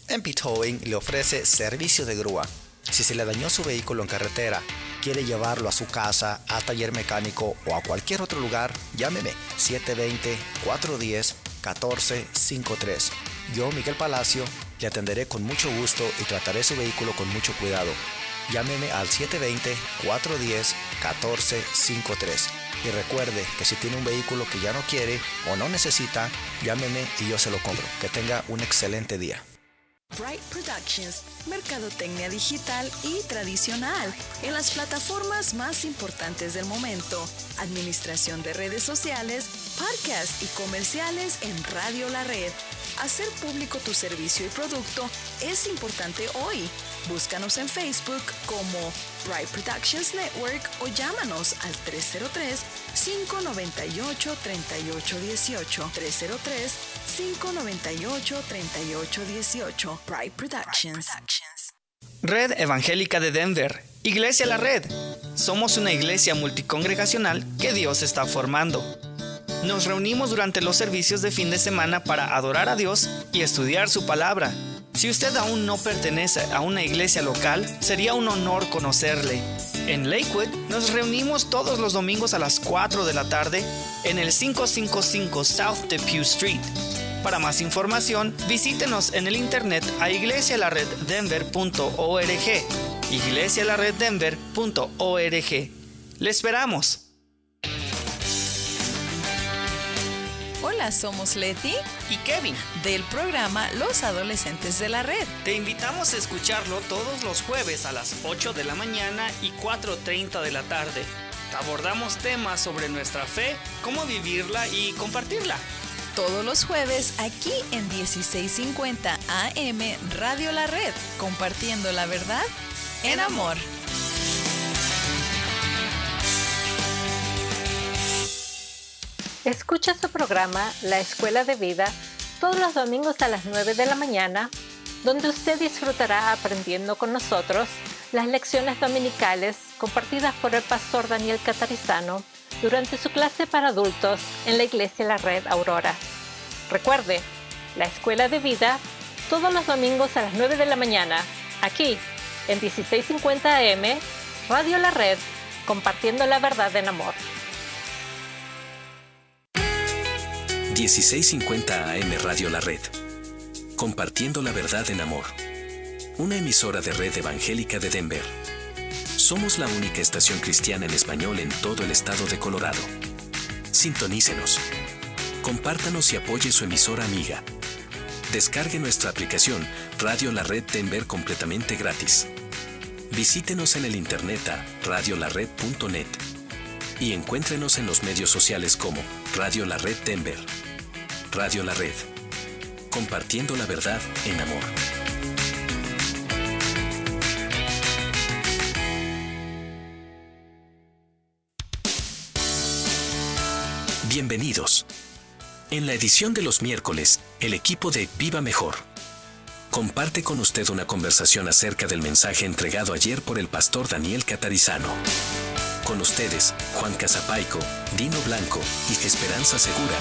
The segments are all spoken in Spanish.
MP Towing le ofrece servicio de grúa. Si se le dañó su vehículo en carretera, quiere llevarlo a su casa, a taller mecánico o a cualquier otro lugar, llámeme 720-410-1453. Yo, Miguel Palacio, le atenderé con mucho gusto y trataré su vehículo con mucho cuidado. Llámeme al 720-410-1453. Y recuerde que si tiene un vehículo que ya no quiere o no necesita, llámeme y yo se lo compro. Que tenga un excelente día. Bright Productions, mercadotecnia digital y tradicional en las plataformas más importantes del momento, administración de redes sociales, podcasts y comerciales en Radio La Red. Hacer público tu servicio y producto es importante hoy. Búscanos en Facebook como Bright Productions Network o llámanos al 303-598-3818. 303-598-3818. Bright Productions. Red Evangélica de Denver, Iglesia La Red. Somos una iglesia multicongregacional que Dios está formando. Nos reunimos durante los servicios de fin de semana para adorar a Dios y estudiar su palabra. Si usted aún no pertenece a una iglesia local, sería un honor conocerle. En Lakewood nos reunimos todos los domingos a las 4 de la tarde en el 555 South Depew Street. Para más información, visítenos en el internet a iglesialareddenver.org. iglesialareddenver.org. ¡Le esperamos! Hola, somos Leti y Kevin del programa Los Adolescentes de la Red. Te invitamos a escucharlo todos los jueves a las 8 de la mañana y 4:30 de la tarde. Abordamos temas sobre nuestra fe, cómo vivirla y compartirla. Todos los jueves aquí en 1650 AM Radio La Red, compartiendo la verdad en amor. Escucha su programa La Escuela de Vida todos los domingos a las 9 de la mañana, donde usted disfrutará aprendiendo con nosotros las lecciones dominicales compartidas por el pastor Daniel Catarizano durante su clase para adultos en la Iglesia La Red Aurora. Recuerde, La Escuela de Vida todos los domingos a las 9 de la mañana, aquí en 1650 AM, Radio La Red, compartiendo la verdad en amor. 1650 AM Radio La Red. Compartiendo la verdad en amor. Una emisora de Red Evangélica de Denver. Somos la única estación cristiana en español en todo el estado de Colorado. Sintonícenos. Compártanos y apoye su emisora amiga. Descargue nuestra aplicación Radio La Red Denver completamente gratis. Visítenos en el internet a radiolared.net y encuéntrenos en los medios sociales como Radio La Red Denver. Radio La Red. Compartiendo la verdad en amor. Bienvenidos. En la edición de los miércoles, el equipo de Viva Mejor comparte con usted una conversación acerca del mensaje entregado ayer por el pastor Daniel Catarizano. Con ustedes, Juan Casapaico, Dino Blanco y Esperanza Segura.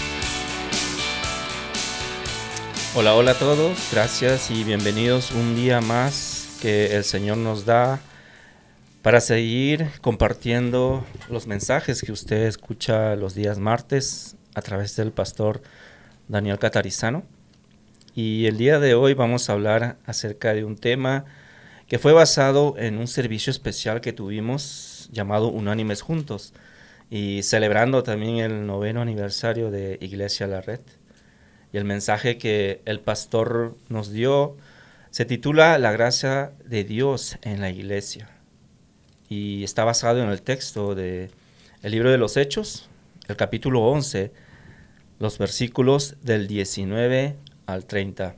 Hola, hola a todos, gracias y bienvenidos un día más que el Señor nos da para seguir compartiendo los mensajes que usted escucha los días martes a través del pastor Daniel Catarizano. Y el día de hoy vamos a hablar acerca de un tema que fue basado en un servicio especial que tuvimos llamado Unánimes Juntos y celebrando también el 9º aniversario de Iglesia La Red. Y el mensaje que el pastor nos dio se titula La gracia de Dios en la iglesia. Y está basado en el texto del libro de los Hechos, el capítulo 11, los versículos del 19 al 30.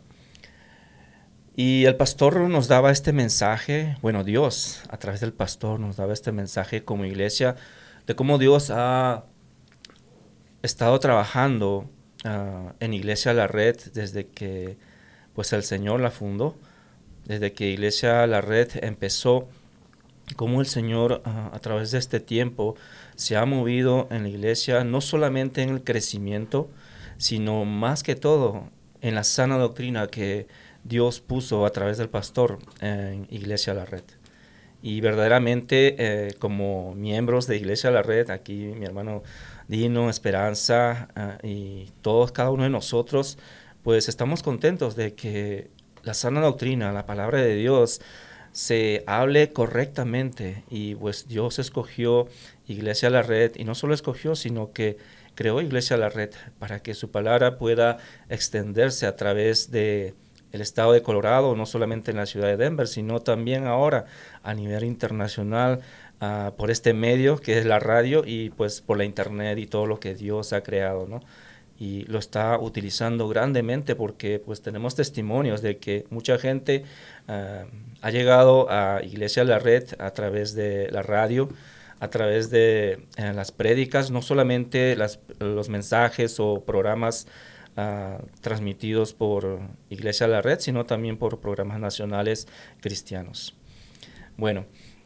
Y el pastor nos daba este mensaje, bueno, Dios a través del pastor nos daba este mensaje como iglesia de cómo Dios ha estado trabajando en Iglesia La Red desde que pues el Señor la fundó, desde que Iglesia La Red empezó, cómo el Señor a través de este tiempo se ha movido en la iglesia, no solamente en el crecimiento, sino más que todo en la sana doctrina que Dios puso a través del pastor en Iglesia La Red. Y verdaderamente como miembros de Iglesia La Red, aquí mi hermano Dino, Esperanza y todos, cada uno de nosotros, pues estamos contentos de que la sana doctrina, la palabra de Dios, se hable correctamente. Y pues Dios escogió Iglesia La Red, y no solo escogió, sino que creó Iglesia La Red para que su palabra pueda extenderse a través de el estado de Colorado, no solamente en la ciudad de Denver, sino también ahora a nivel internacional por este medio que es la radio y pues por la internet y todo lo que Dios ha creado, ¿no? Y lo está utilizando grandemente porque pues tenemos testimonios de que mucha gente ha llegado a Iglesia La Red a través de la radio, a través de las prédicas, no solamente los mensajes o programas transmitidos por Iglesia La Red, sino también por programas nacionales cristianos. Bueno,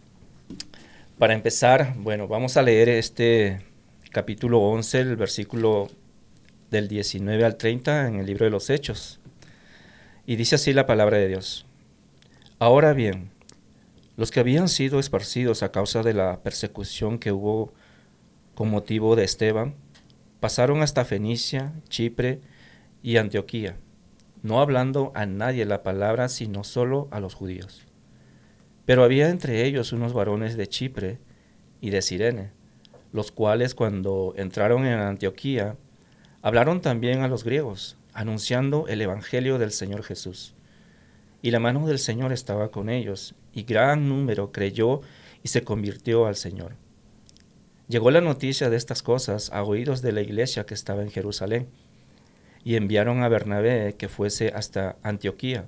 para empezar, vamos a leer este capítulo 11, el versículo del 19 al 30 en el libro de los Hechos. Y dice así la palabra de Dios. Ahora bien, los que habían sido esparcidos a causa de la persecución que hubo con motivo de Esteban, pasaron hasta Fenicia, Chipre y Antioquía, no hablando a nadie la palabra, sino solo a los judíos. Pero había entre ellos unos varones de Chipre y de Cirene, los cuales cuando entraron en Antioquía, hablaron también a los griegos, anunciando el evangelio del Señor Jesús. Y la mano del Señor estaba con ellos, y gran número creyó y se convirtió al Señor. Llegó la noticia de estas cosas a oídos de la iglesia que estaba en Jerusalén, y enviaron a Bernabé que fuese hasta Antioquía.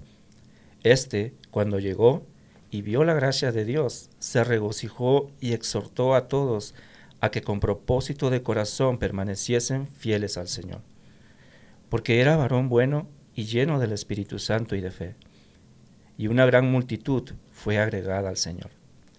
Cuando llegó y vio la gracia de Dios, se regocijó y exhortó a todos a que con propósito de corazón permaneciesen fieles al Señor, porque era varón bueno y lleno del Espíritu Santo y de fe, y una gran multitud fue agregada al Señor.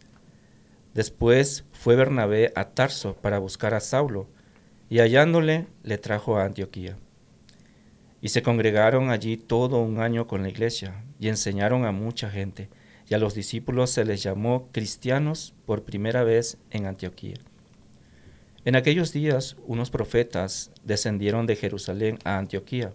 Después fue Bernabé a Tarso para buscar a Saulo, y hallándole le trajo a Antioquía. Y se congregaron allí todo un año con la iglesia, y enseñaron a mucha gente, y a los discípulos se les llamó cristianos por primera vez en Antioquía. En aquellos días unos profetas descendieron de Jerusalén a Antioquía,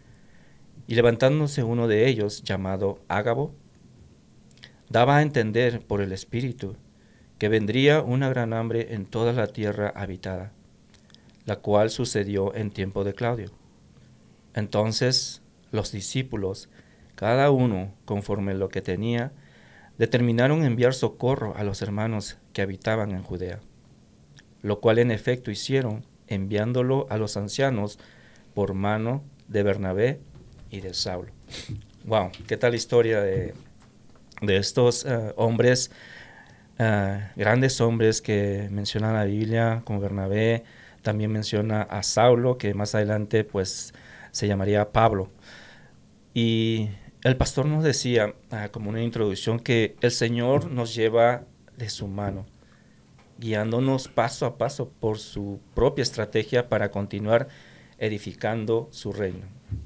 y levantándose uno de ellos, llamado Ágabo, daba a entender por el Espíritu que vendría una gran hambre en toda la tierra habitada, la cual sucedió en tiempo de Claudio. Entonces los discípulos, cada uno conforme lo que tenía, determinaron enviar socorro a los hermanos que habitaban en Judea, lo cual en efecto hicieron, enviándolo a los ancianos por mano de Bernabé y de Saulo. Wow, qué tal historia de estos hombres, grandes hombres que menciona la Biblia, como Bernabé. También menciona a Saulo, que más adelante pues se llamaría Pablo. Y el pastor nos decía, como una introducción, que el Señor nos lleva de su mano, guiándonos paso a paso por su propia estrategia para continuar edificando su reino.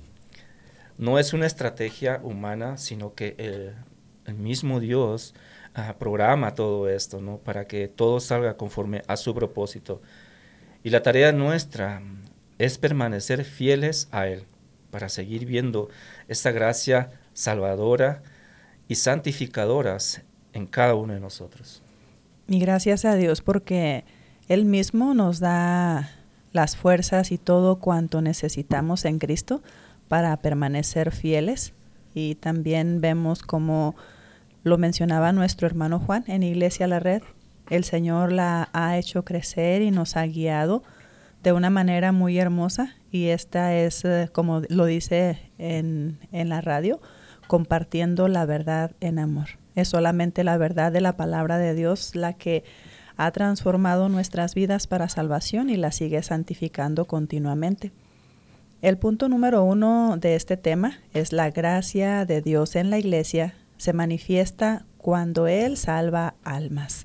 No es una estrategia humana, sino que el mismo Dios programa todo esto, ¿no? Para que todo salga conforme a su propósito. Y la tarea nuestra es permanecer fieles a Él, para seguir viendo esta gracia salvadora y santificadora en cada uno de nosotros. Y gracias a Dios porque Él mismo nos da las fuerzas y todo cuanto necesitamos en Cristo para permanecer fieles. Y también vemos como lo mencionaba nuestro hermano Juan en Iglesia La Red, el Señor la ha hecho crecer y nos ha guiado de una manera muy hermosa, y esta es, como lo dice en la radio, compartiendo la verdad en amor. Es solamente la verdad de la palabra de Dios la que ha transformado nuestras vidas para salvación y la sigue santificando continuamente. El punto número 1 de este tema es la gracia de Dios en la iglesia se manifiesta cuando Él salva almas.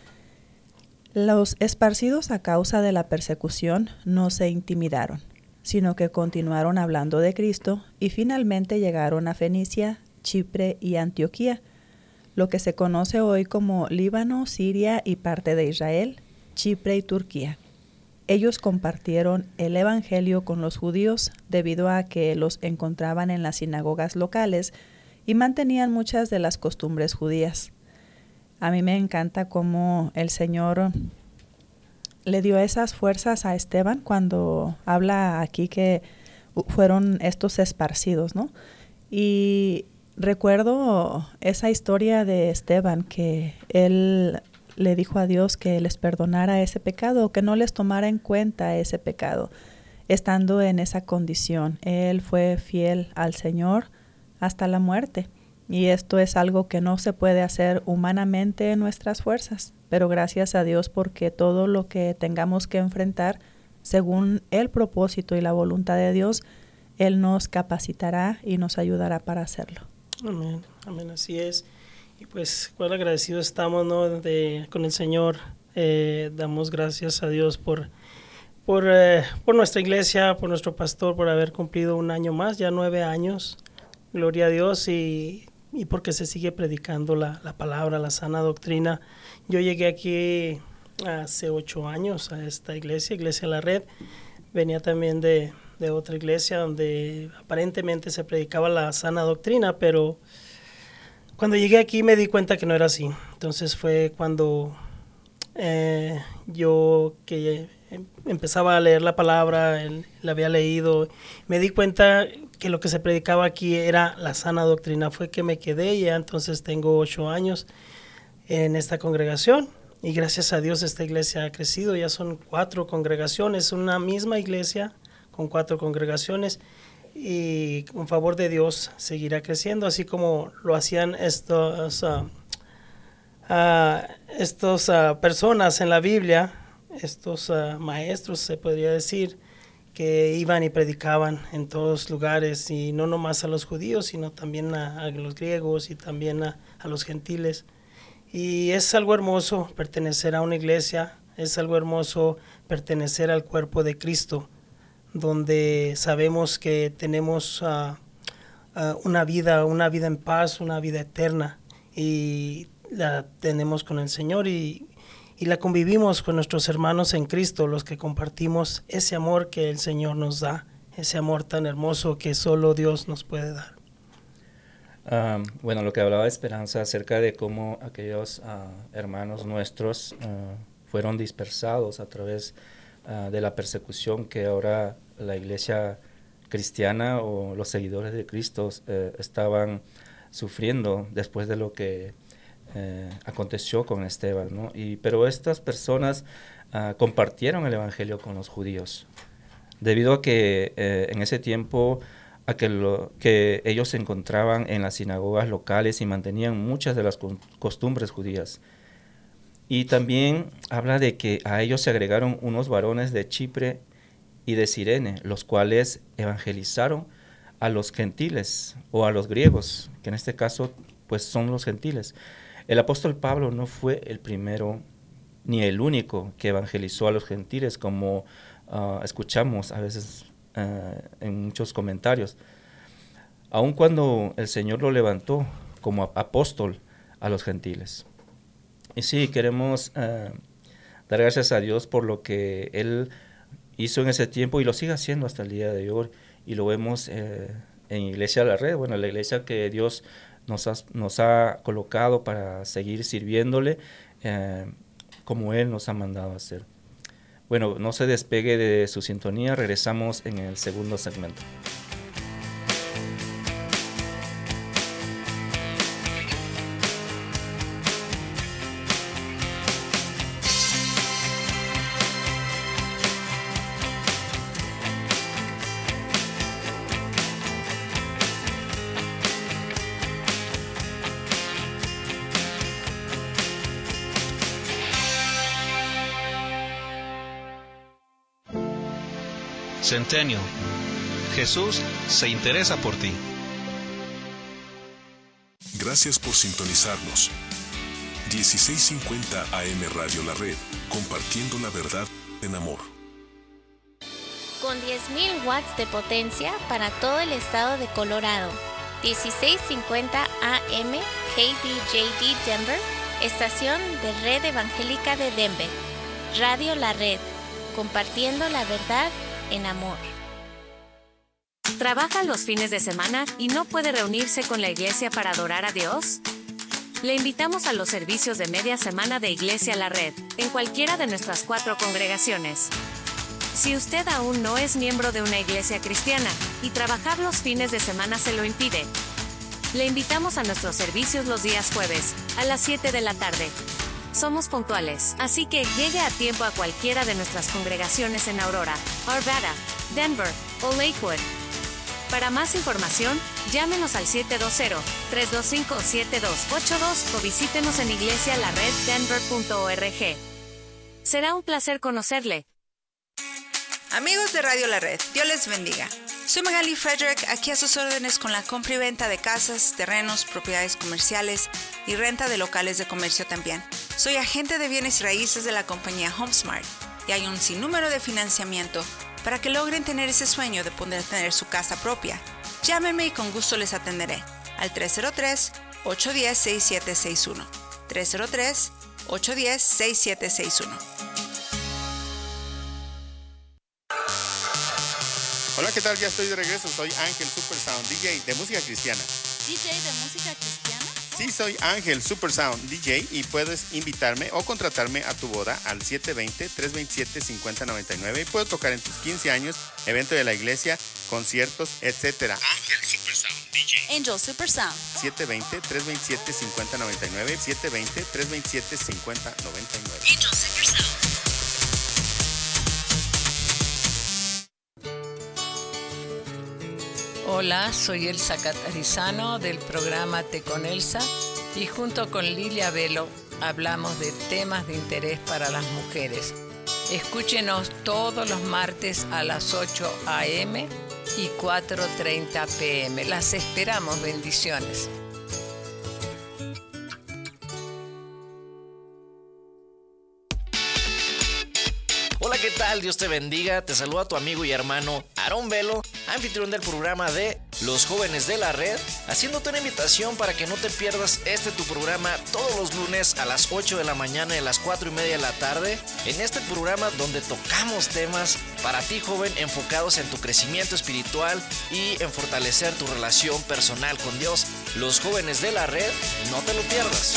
Los esparcidos a causa de la persecución no se intimidaron, sino que continuaron hablando de Cristo y finalmente llegaron a Fenicia, Chipre y Antioquía, lo que se conoce hoy como Líbano, Siria y parte de Israel, Chipre y Turquía. Ellos compartieron el evangelio con los judíos debido a que los encontraban en las sinagogas locales y mantenían muchas de las costumbres judías. A mí me encanta cómo el Señor le dio esas fuerzas a Esteban cuando habla aquí que fueron estos esparcidos, ¿no? Y recuerdo esa historia de Esteban, que él le dijo a Dios que les perdonara ese pecado, que no les tomara en cuenta ese pecado. Estando en esa condición, él fue fiel al Señor hasta la muerte. Y esto es algo que no se puede hacer humanamente en nuestras fuerzas, pero gracias a Dios porque todo lo que tengamos que enfrentar, según el propósito y la voluntad de Dios, Él nos capacitará y nos ayudará para hacerlo. Amén, amén, así es. Y pues cuán agradecidos estamos, ¿no? Con el Señor. Damos gracias a Dios por nuestra iglesia, por nuestro pastor, por haber cumplido un año más, ya 9 años. Gloria a Dios y porque se sigue predicando la palabra, la sana doctrina. Yo llegué aquí hace 8 años a esta iglesia La Red. Venía también de otra iglesia donde aparentemente se predicaba la sana doctrina, pero cuando llegué aquí me di cuenta que no era así. Entonces fue cuando yo que empezaba a leer la palabra, la había leído, me di cuenta que lo que se predicaba aquí era la sana doctrina. Fue que me quedé y ya entonces tengo 8 años en esta congregación y gracias a Dios esta iglesia ha crecido. Ya son 4 congregaciones, una misma iglesia con 4 congregaciones y con favor de Dios seguirá creciendo, así como lo hacían estos personas en la Biblia, estos maestros se podría decir, que iban y predicaban en todos lugares y no nomás a los judíos, sino también a los griegos y también a los gentiles. Y es algo hermoso pertenecer a una iglesia, es algo hermoso pertenecer al cuerpo de Cristo, donde sabemos que tenemos una vida en paz, una vida eterna, y la tenemos con el Señor y la convivimos con nuestros hermanos en Cristo, los que compartimos ese amor que el Señor nos da, ese amor tan hermoso que solo Dios nos puede dar. Bueno, lo que hablaba Esperanza acerca de cómo aquellos hermanos nuestros fueron dispersados a través de la persecución que ahora la iglesia cristiana o los seguidores de Cristo estaban sufriendo después de lo que aconteció con Esteban, ¿no? Pero estas personas compartieron el evangelio con los judíos, debido a que en ese tiempo que ellos se encontraban en las sinagogas locales y mantenían muchas de las costumbres judías. Y también habla de que a ellos se agregaron unos varones de Chipre y de Cirene, los cuales evangelizaron a los gentiles o a los griegos, que en este caso pues son los gentiles. El apóstol Pablo no fue el primero ni el único que evangelizó a los gentiles, como escuchamos a veces en muchos comentarios. Aun cuando el Señor lo levantó como apóstol a los gentiles. Y sí, queremos dar gracias a Dios por lo que Él hizo en ese tiempo y lo sigue haciendo hasta el día de hoy. Y lo vemos en Iglesia La Red, bueno, la iglesia que Dios nos ha colocado para seguir sirviéndole como Él nos ha mandado a hacer. Bueno, no se despegue de su sintonía, regresamos en el segundo segmento. Centennial. Jesús se interesa por ti. Gracias por sintonizarnos. 1650 AM Radio La Red, compartiendo la verdad en amor. Con 10.000 watts de potencia para todo el estado de Colorado. 1650 AM KBJD Denver, estación de Red Evangélica de Denver. Radio La Red, compartiendo la verdad en amor. ¿Trabaja los fines de semana y no puede reunirse con la iglesia para adorar a Dios? Le invitamos a los servicios de media semana de Iglesia La Red, en cualquiera de nuestras 4 congregaciones. Si usted aún no es miembro de una iglesia cristiana y trabajar los fines de semana se lo impide, le invitamos a nuestros servicios los días jueves, a las 7 de la tarde. Somos puntuales, así que llegue a tiempo a cualquiera de nuestras congregaciones en Aurora, Arvada, Denver o Lakewood. Para más información, llámenos al 720-325-7282 o visítenos en iglesialareddenver.org. Será un placer conocerle. Amigos de Radio La Red, Dios les bendiga. Soy Magali Frederick, aquí a sus órdenes con la compra y venta de casas, terrenos, propiedades comerciales y renta de locales de comercio también. Soy agente de bienes y raíces de la compañía HomeSmart y hay un sinnúmero de financiamiento para que logren tener ese sueño de poder tener su casa propia. Llámenme y con gusto les atenderé al 303-810-6761. 303-810-6761. Hola, ¿qué tal? Ya estoy de regreso. Soy Ángel Supersound, DJ de música cristiana. ¿DJ de música cristiana? Sí, soy Ángel Supersound, DJ, y puedes invitarme o contratarme a tu boda al 720-327-5099 y puedo tocar en tus 15 años, evento de la iglesia, conciertos, etc. Ángel Supersound, DJ. Angel Supersound. 720-327-5099, 720-327-5099. Angel Supersound. Hola, soy Elsa Catarizano del programa Te con Elsa y junto con Lilia Velo hablamos de temas de interés para las mujeres. Escúchenos todos los martes a las 8 a.m. y 4:30 p.m. Las esperamos, bendiciones. Hola, ¿qué tal? Dios te bendiga. Te saluda tu amigo y hermano Aarón Velo, anfitrión del programa de Los Jóvenes de la Red, haciéndote una invitación para que no te pierdas tu programa todos los lunes a las 8 de la mañana y a las 4:30 de la tarde. En este programa donde tocamos temas para ti, joven, enfocados en tu crecimiento espiritual y en fortalecer tu relación personal con Dios. Los Jóvenes de la Red, no te lo pierdas.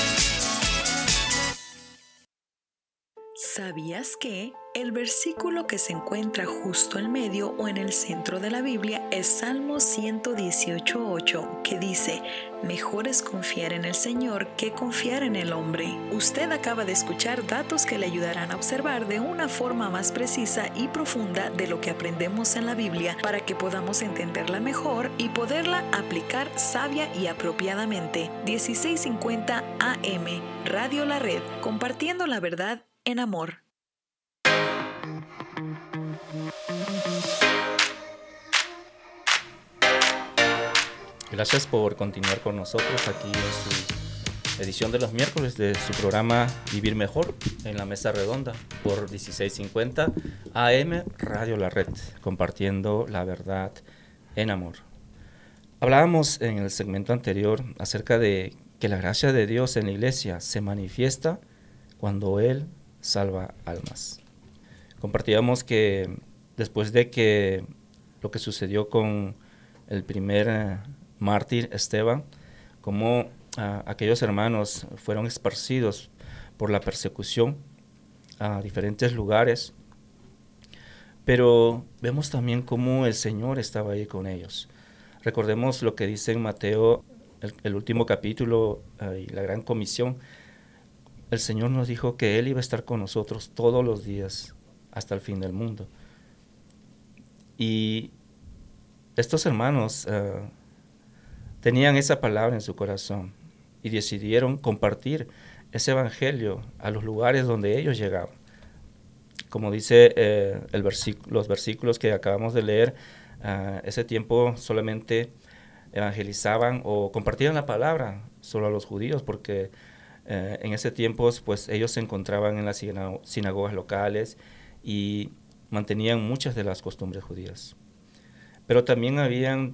¿Sabías que el versículo que se encuentra justo al medio o en el centro de la Biblia es Salmo 118:8, que dice: mejor es confiar en el Señor que confiar en el hombre? Usted acaba de escuchar datos que le ayudarán a observar de una forma más precisa y profunda de lo que aprendemos en la Biblia para que podamos entenderla mejor y poderla aplicar sabia y apropiadamente. 1650 AM, Radio La Red, compartiendo la verdad en amor. Gracias por continuar con nosotros aquí en su edición de los miércoles de su programa Vivir Mejor en la Mesa Redonda por 1650 AM Radio La Red, compartiendo la verdad en amor. Hablábamos en el segmento anterior acerca de que la gracia de Dios en la iglesia se manifiesta cuando Él salva almas. Compartíamos que después de que lo que sucedió con el primer mártir Esteban, como aquellos hermanos fueron esparcidos por la persecución a diferentes lugares, pero vemos también cómo el Señor estaba ahí con ellos. Recordemos lo que dice en Mateo, el último capítulo y la gran comisión. El Señor nos dijo que Él iba a estar con nosotros todos los días hasta el fin del mundo. Y estos hermanos tenían esa palabra en su corazón y decidieron compartir ese evangelio a los lugares donde ellos llegaban. Como dice los versículos que acabamos de leer, ese tiempo solamente evangelizaban o compartían la palabra solo a los judíos, porque en ese tiempo pues ellos se encontraban en las sinagogas locales y mantenían muchas de las costumbres judías. Pero también habían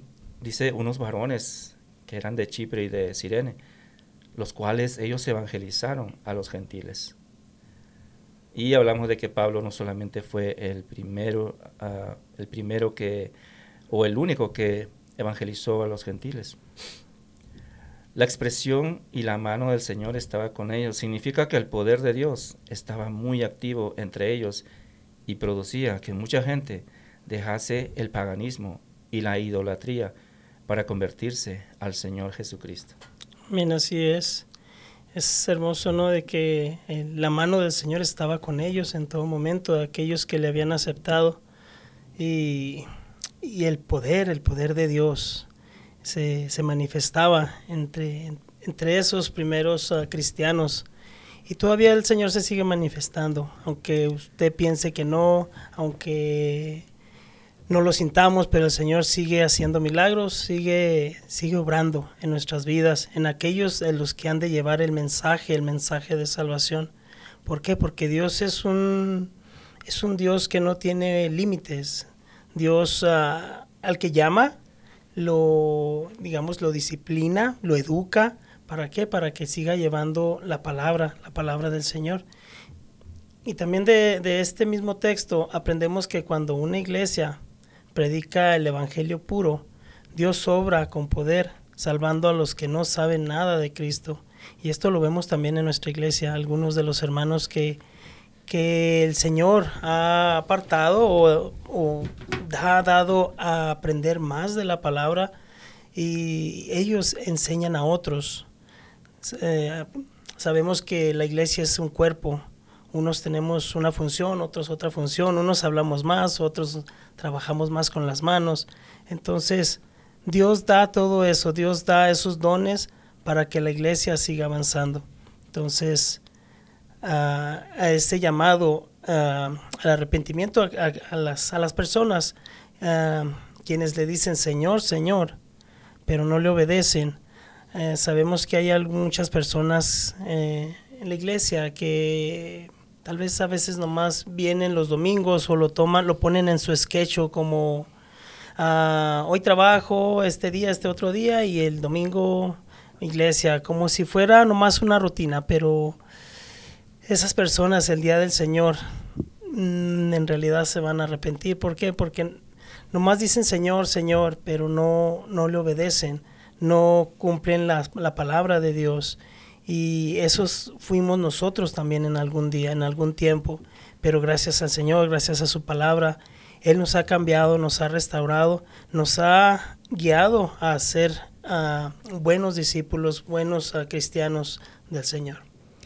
dice unos varones que eran de Chipre y de Cirene, los cuales ellos evangelizaron a los gentiles. Y hablamos de que Pablo no solamente fue el primero que, o el único que evangelizó a los gentiles. La expresión y la mano del Señor estaba con ellos. Significa que el poder de Dios estaba muy activo entre ellos y producía que mucha gente dejase el paganismo y la idolatría para convertirse al Señor Jesucristo. Bien, así es. Es hermoso, ¿no?, de que la mano del Señor estaba con ellos en todo momento, aquellos que le habían aceptado, y el poder de Dios se manifestaba entre esos primeros cristianos. Y todavía el Señor se sigue manifestando, aunque usted piense que no, aunque no lo sintamos, pero el Señor sigue haciendo milagros, sigue obrando en nuestras vidas, en aquellos en los que han de llevar el mensaje de salvación. ¿Por qué? Porque Dios es un Dios que no tiene límites. Dios al que llama, lo disciplina, lo educa. ¿Para qué? Para que siga llevando la palabra del Señor. Y también de este mismo texto aprendemos que cuando una iglesia predica el evangelio puro, Dios obra con poder, salvando a los que no saben nada de Cristo. Y esto lo vemos también en nuestra iglesia, algunos de los hermanos que el Señor ha apartado o ha dado a aprender más de la palabra, y ellos enseñan a otros. Sabemos que la iglesia es un cuerpo. Unos tenemos una función, otros otra función, unos hablamos más, otros trabajamos más con las manos. Entonces, Dios da todo eso, Dios da esos dones para que la iglesia siga avanzando. Entonces, a ese llamado al arrepentimiento a las personas, quienes le dicen Señor, Señor, pero no le obedecen. Sabemos que hay muchas personas en la iglesia que tal vez a veces nomás vienen los domingos o lo ponen en su sketch como hoy trabajo, este día, este otro día, y el domingo iglesia, como si fuera nomás una rutina. Pero esas personas el día del Señor en realidad se van a arrepentir. ¿Por qué? Porque nomás dicen Señor, Señor, pero no le obedecen, no cumplen la palabra de Dios. Y esos fuimos nosotros también en algún día, en algún tiempo. Pero gracias al Señor, gracias a su palabra, Él nos ha cambiado, nos ha restaurado, nos ha guiado a ser buenos discípulos, buenos cristianos del Señor.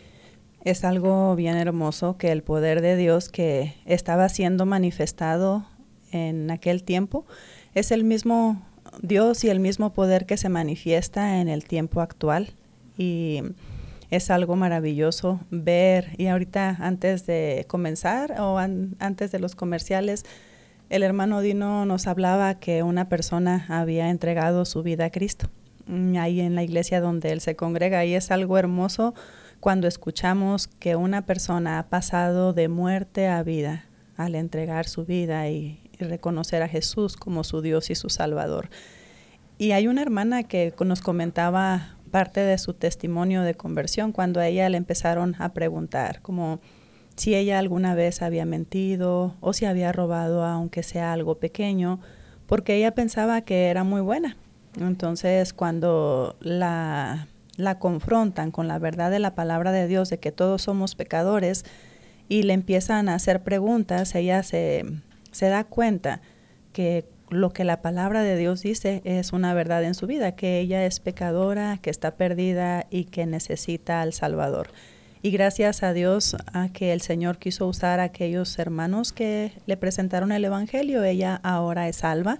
Es algo bien hermoso que el poder de Dios que estaba siendo manifestado en aquel tiempo es el mismo Dios y el mismo poder que se manifiesta en el tiempo actual. Y es algo maravilloso ver. Y ahorita, antes de comenzar o antes de los comerciales, el hermano Dino nos hablaba que una persona había entregado su vida a Cristo ahí en la iglesia donde él se congrega, y es algo hermoso cuando escuchamos que una persona ha pasado de muerte a vida al entregar su vida y reconocer a Jesús como su Dios y su Salvador. Y hay una hermana que nos comentaba parte de su testimonio de conversión cuando a ella le empezaron a preguntar como si ella alguna vez había mentido o si había robado aunque sea algo pequeño, porque ella pensaba que era muy buena. Entonces, cuando la confrontan con la verdad de la palabra de Dios, de que todos somos pecadores, y le empiezan a hacer preguntas, ella se da cuenta que lo que la palabra de Dios dice es una verdad en su vida, que ella es pecadora, que está perdida y que necesita al Salvador. Y gracias a Dios a que el Señor quiso usar a aquellos hermanos que le presentaron el Evangelio, ella ahora es salva.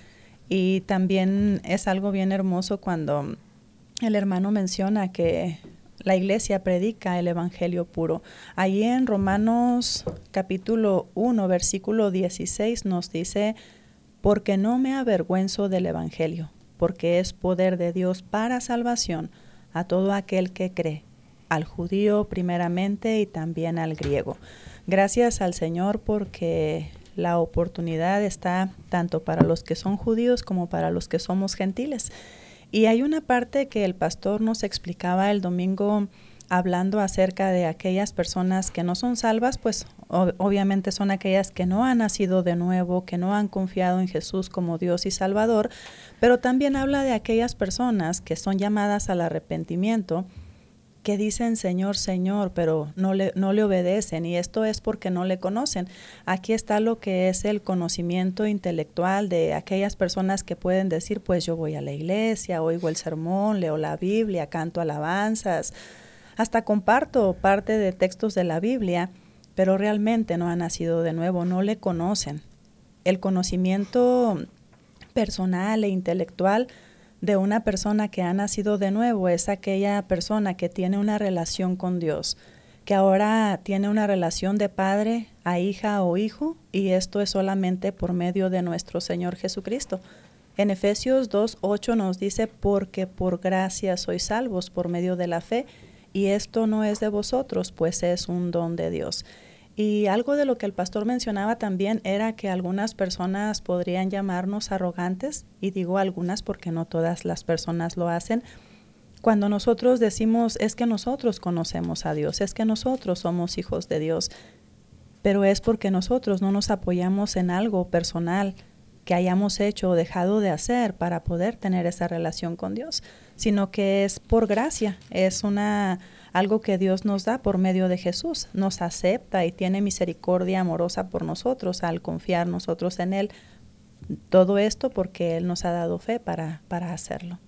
Y también es algo bien hermoso cuando el hermano menciona que la iglesia predica el Evangelio puro. Allí en Romanos capítulo 1, versículo 16 nos dice: porque no me avergüenzo del Evangelio, porque es poder de Dios para salvación a todo aquel que cree, al judío primeramente y también al griego. Gracias al Señor porque la oportunidad está tanto para los que son judíos como para los que somos gentiles. Y hay una parte que el pastor nos explicaba el domingo hablando acerca de aquellas personas que no son salvas, pues obviamente son aquellas que no han nacido de nuevo, que no han confiado en Jesús como Dios y Salvador, pero también habla de aquellas personas que son llamadas al arrepentimiento, que dicen Señor, Señor, pero no le obedecen, y esto es porque no le conocen. Aquí está lo que es el conocimiento intelectual de aquellas personas que pueden decir, pues yo voy a la iglesia, oigo el sermón, leo la Biblia, canto alabanzas, hasta comparto parte de textos de la Biblia, pero realmente no han nacido de nuevo, no le conocen. El conocimiento personal e intelectual de una persona que ha nacido de nuevo es aquella persona que tiene una relación con Dios, que ahora tiene una relación de padre a hija o hijo, y esto es solamente por medio de nuestro Señor Jesucristo. En Efesios 2:8 nos dice, porque por gracia sois salvos por medio de la fe, y esto no es de vosotros, pues es un don de Dios. Y algo de lo que el pastor mencionaba también era que algunas personas podrían llamarnos arrogantes, y digo algunas porque no todas las personas lo hacen, cuando nosotros decimos es que nosotros conocemos a Dios, es que nosotros somos hijos de Dios, pero es porque nosotros no nos apoyamos en algo personal que hayamos hecho o dejado de hacer para poder tener esa relación con Dios, sino que es por gracia, es algo que Dios nos da por medio de Jesús, nos acepta y tiene misericordia amorosa por nosotros al confiar nosotros en Él. Todo esto porque Él nos ha dado fe para hacerlo.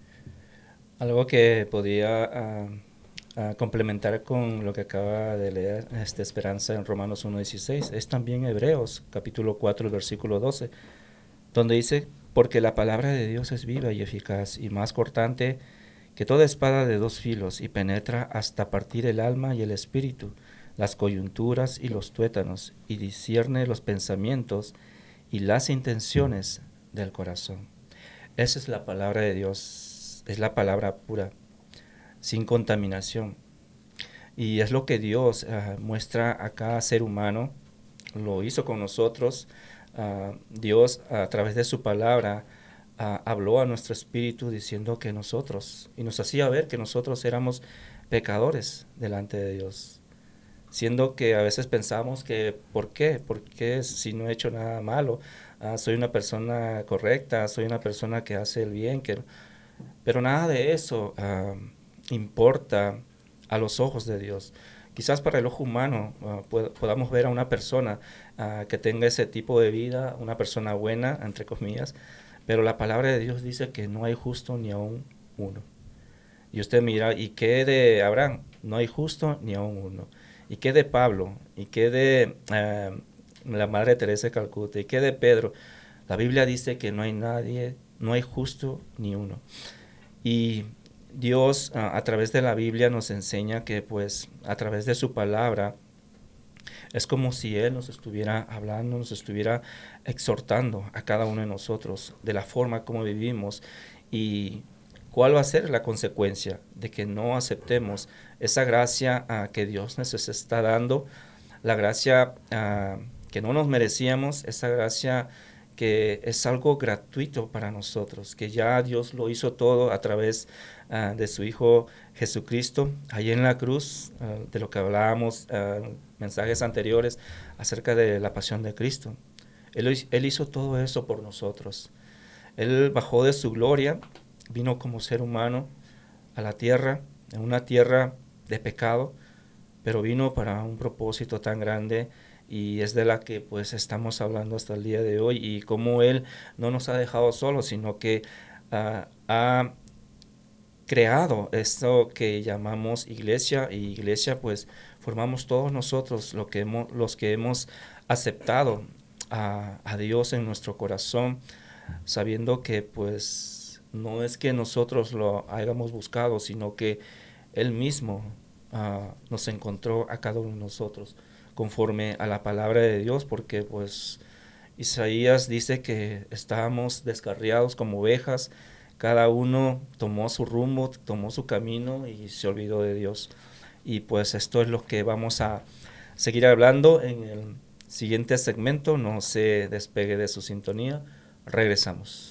Algo que podía complementar con lo que acaba de leer Esperanza en Romanos 1:16 es también Hebreos capítulo 4, versículo 12, donde dice, porque la palabra de Dios es viva y eficaz y más cortante que toda espada de dos filos, y penetra hasta partir el alma y el espíritu, las coyunturas y los tuétanos, y discierne los pensamientos y las intenciones del corazón. Esa es la palabra de Dios, es la palabra pura, sin contaminación. Y es lo que Dios muestra a cada ser humano, lo hizo con nosotros. Dios a través de su palabra habló a nuestro espíritu diciendo que nosotros, y nos hacía ver que nosotros éramos pecadores delante de Dios, siendo que a veces pensamos que ¿por qué? Porque si no he hecho nada malo, soy una persona correcta, soy una persona que hace el bien, pero nada de eso importa a los ojos de Dios. Quizás para el ojo humano podamos ver a una persona que tenga ese tipo de vida, una persona buena, entre comillas, pero la palabra de Dios dice que no hay justo ni aún uno. Y usted mira, ¿y qué de Abraham? No hay justo ni aún uno. ¿Y qué de Pablo? ¿Y qué de la Madre Teresa de Calcuta? ¿Y qué de Pedro? La Biblia dice que no hay nadie, no hay justo ni uno. Y Dios a través de la Biblia nos enseña que pues a través de su palabra es como si Él nos estuviera hablando, nos estuviera exhortando a cada uno de nosotros de la forma como vivimos y cuál va a ser la consecuencia de que no aceptemos esa gracia que Dios nos está dando, la gracia que no nos merecíamos, esa gracia que es algo gratuito para nosotros, que ya Dios lo hizo todo a través de su Hijo Jesucristo, ahí en la cruz, de lo que hablábamos en mensajes anteriores acerca de la pasión de Cristo. Él hizo todo eso por nosotros. Él bajó de su gloria, vino como ser humano a la tierra, en una tierra de pecado, pero vino para un propósito tan grande, y es de la que pues estamos hablando hasta el día de hoy, y cómo Él no nos ha dejado solos, sino que ha creado esto que llamamos iglesia, y iglesia pues formamos todos nosotros los que hemos aceptado a Dios en nuestro corazón, sabiendo que pues no es que nosotros lo hayamos buscado, sino que Él mismo nos encontró a cada uno de nosotros conforme a la palabra de Dios, porque pues Isaías dice que estábamos descarriados como ovejas, cada uno tomó su rumbo, tomó su camino y se olvidó de Dios. Y pues esto es lo que vamos a seguir hablando en siguiente segmento. No se despegue de su sintonía. Regresamos.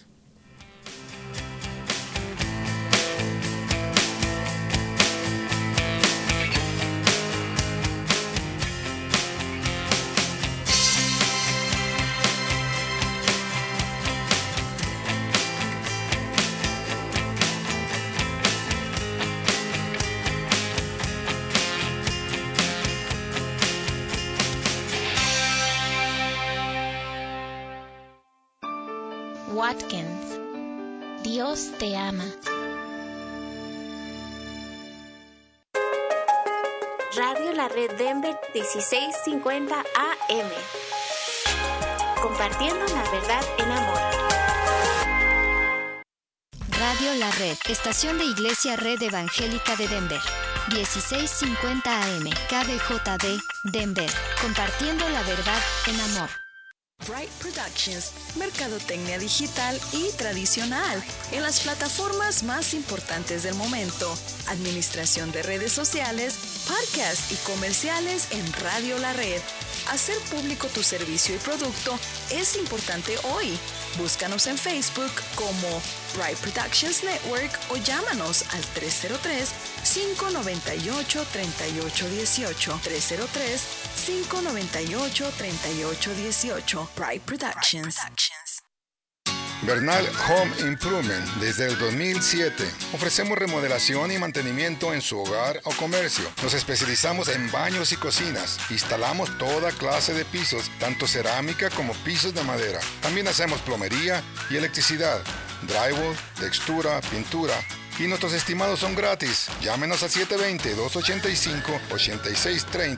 Watkins, Dios te ama. Radio La Red Denver 1650 AM. Compartiendo la verdad en amor. Radio La Red, estación de Iglesia Red Evangélica de Denver. 1650 AM, KBJD, Denver. Compartiendo la verdad en amor. Bright Productions, mercadotecnia digital y tradicional en las plataformas más importantes del momento, administración de redes sociales, podcasts y comerciales en Radio La Red. Hacer público tu servicio y producto es importante hoy. Búscanos en Facebook como Bright Productions Network o llámanos al 303-598-3818. 303-598-3818. Bright Productions. Bernal Home Improvement desde el 2007. Ofrecemos remodelación y mantenimiento en su hogar o comercio. Nos especializamos en baños y cocinas. Instalamos toda clase de pisos, tanto cerámica como pisos de madera. También hacemos plomería y electricidad, drywall, textura, pintura. Y nuestros estimados son gratis. Llámenos a 720-285-8630.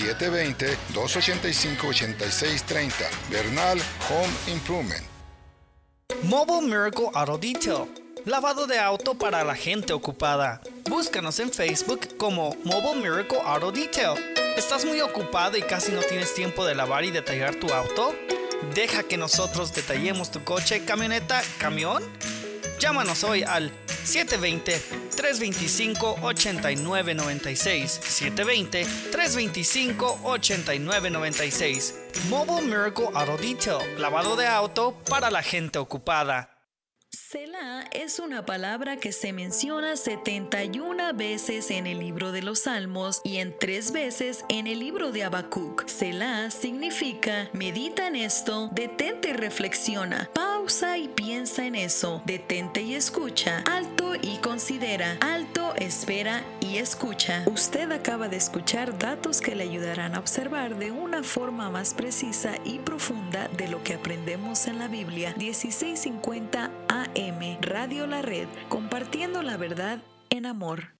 720-285-8630. Bernal Home Improvement. Mobile Miracle Auto Detail. Lavado de auto para la gente ocupada. Búscanos en Facebook como Mobile Miracle Auto Detail. ¿Estás muy ocupado y casi no tienes tiempo de lavar y detallar tu auto? Deja que nosotros detallemos tu coche, camioneta, camión. Llámanos hoy al 720-325-8996. 720-325-8996. Mobile Miracle Auto Detail. Lavado de auto para la gente ocupada. Selah es una palabra que se menciona 71 veces en el libro de los Salmos y en 3 veces en el libro de Habacuc. Selah significa medita en esto, detente y reflexiona, pausa y piensa en eso, detente y escucha, alto y considera, alto, espera y escucha. Usted acaba de escuchar datos que le ayudarán a observar de una forma más precisa y profunda de lo que aprendemos en la Biblia. 1650 AM, Radio La Red, compartiendo la verdad en amor.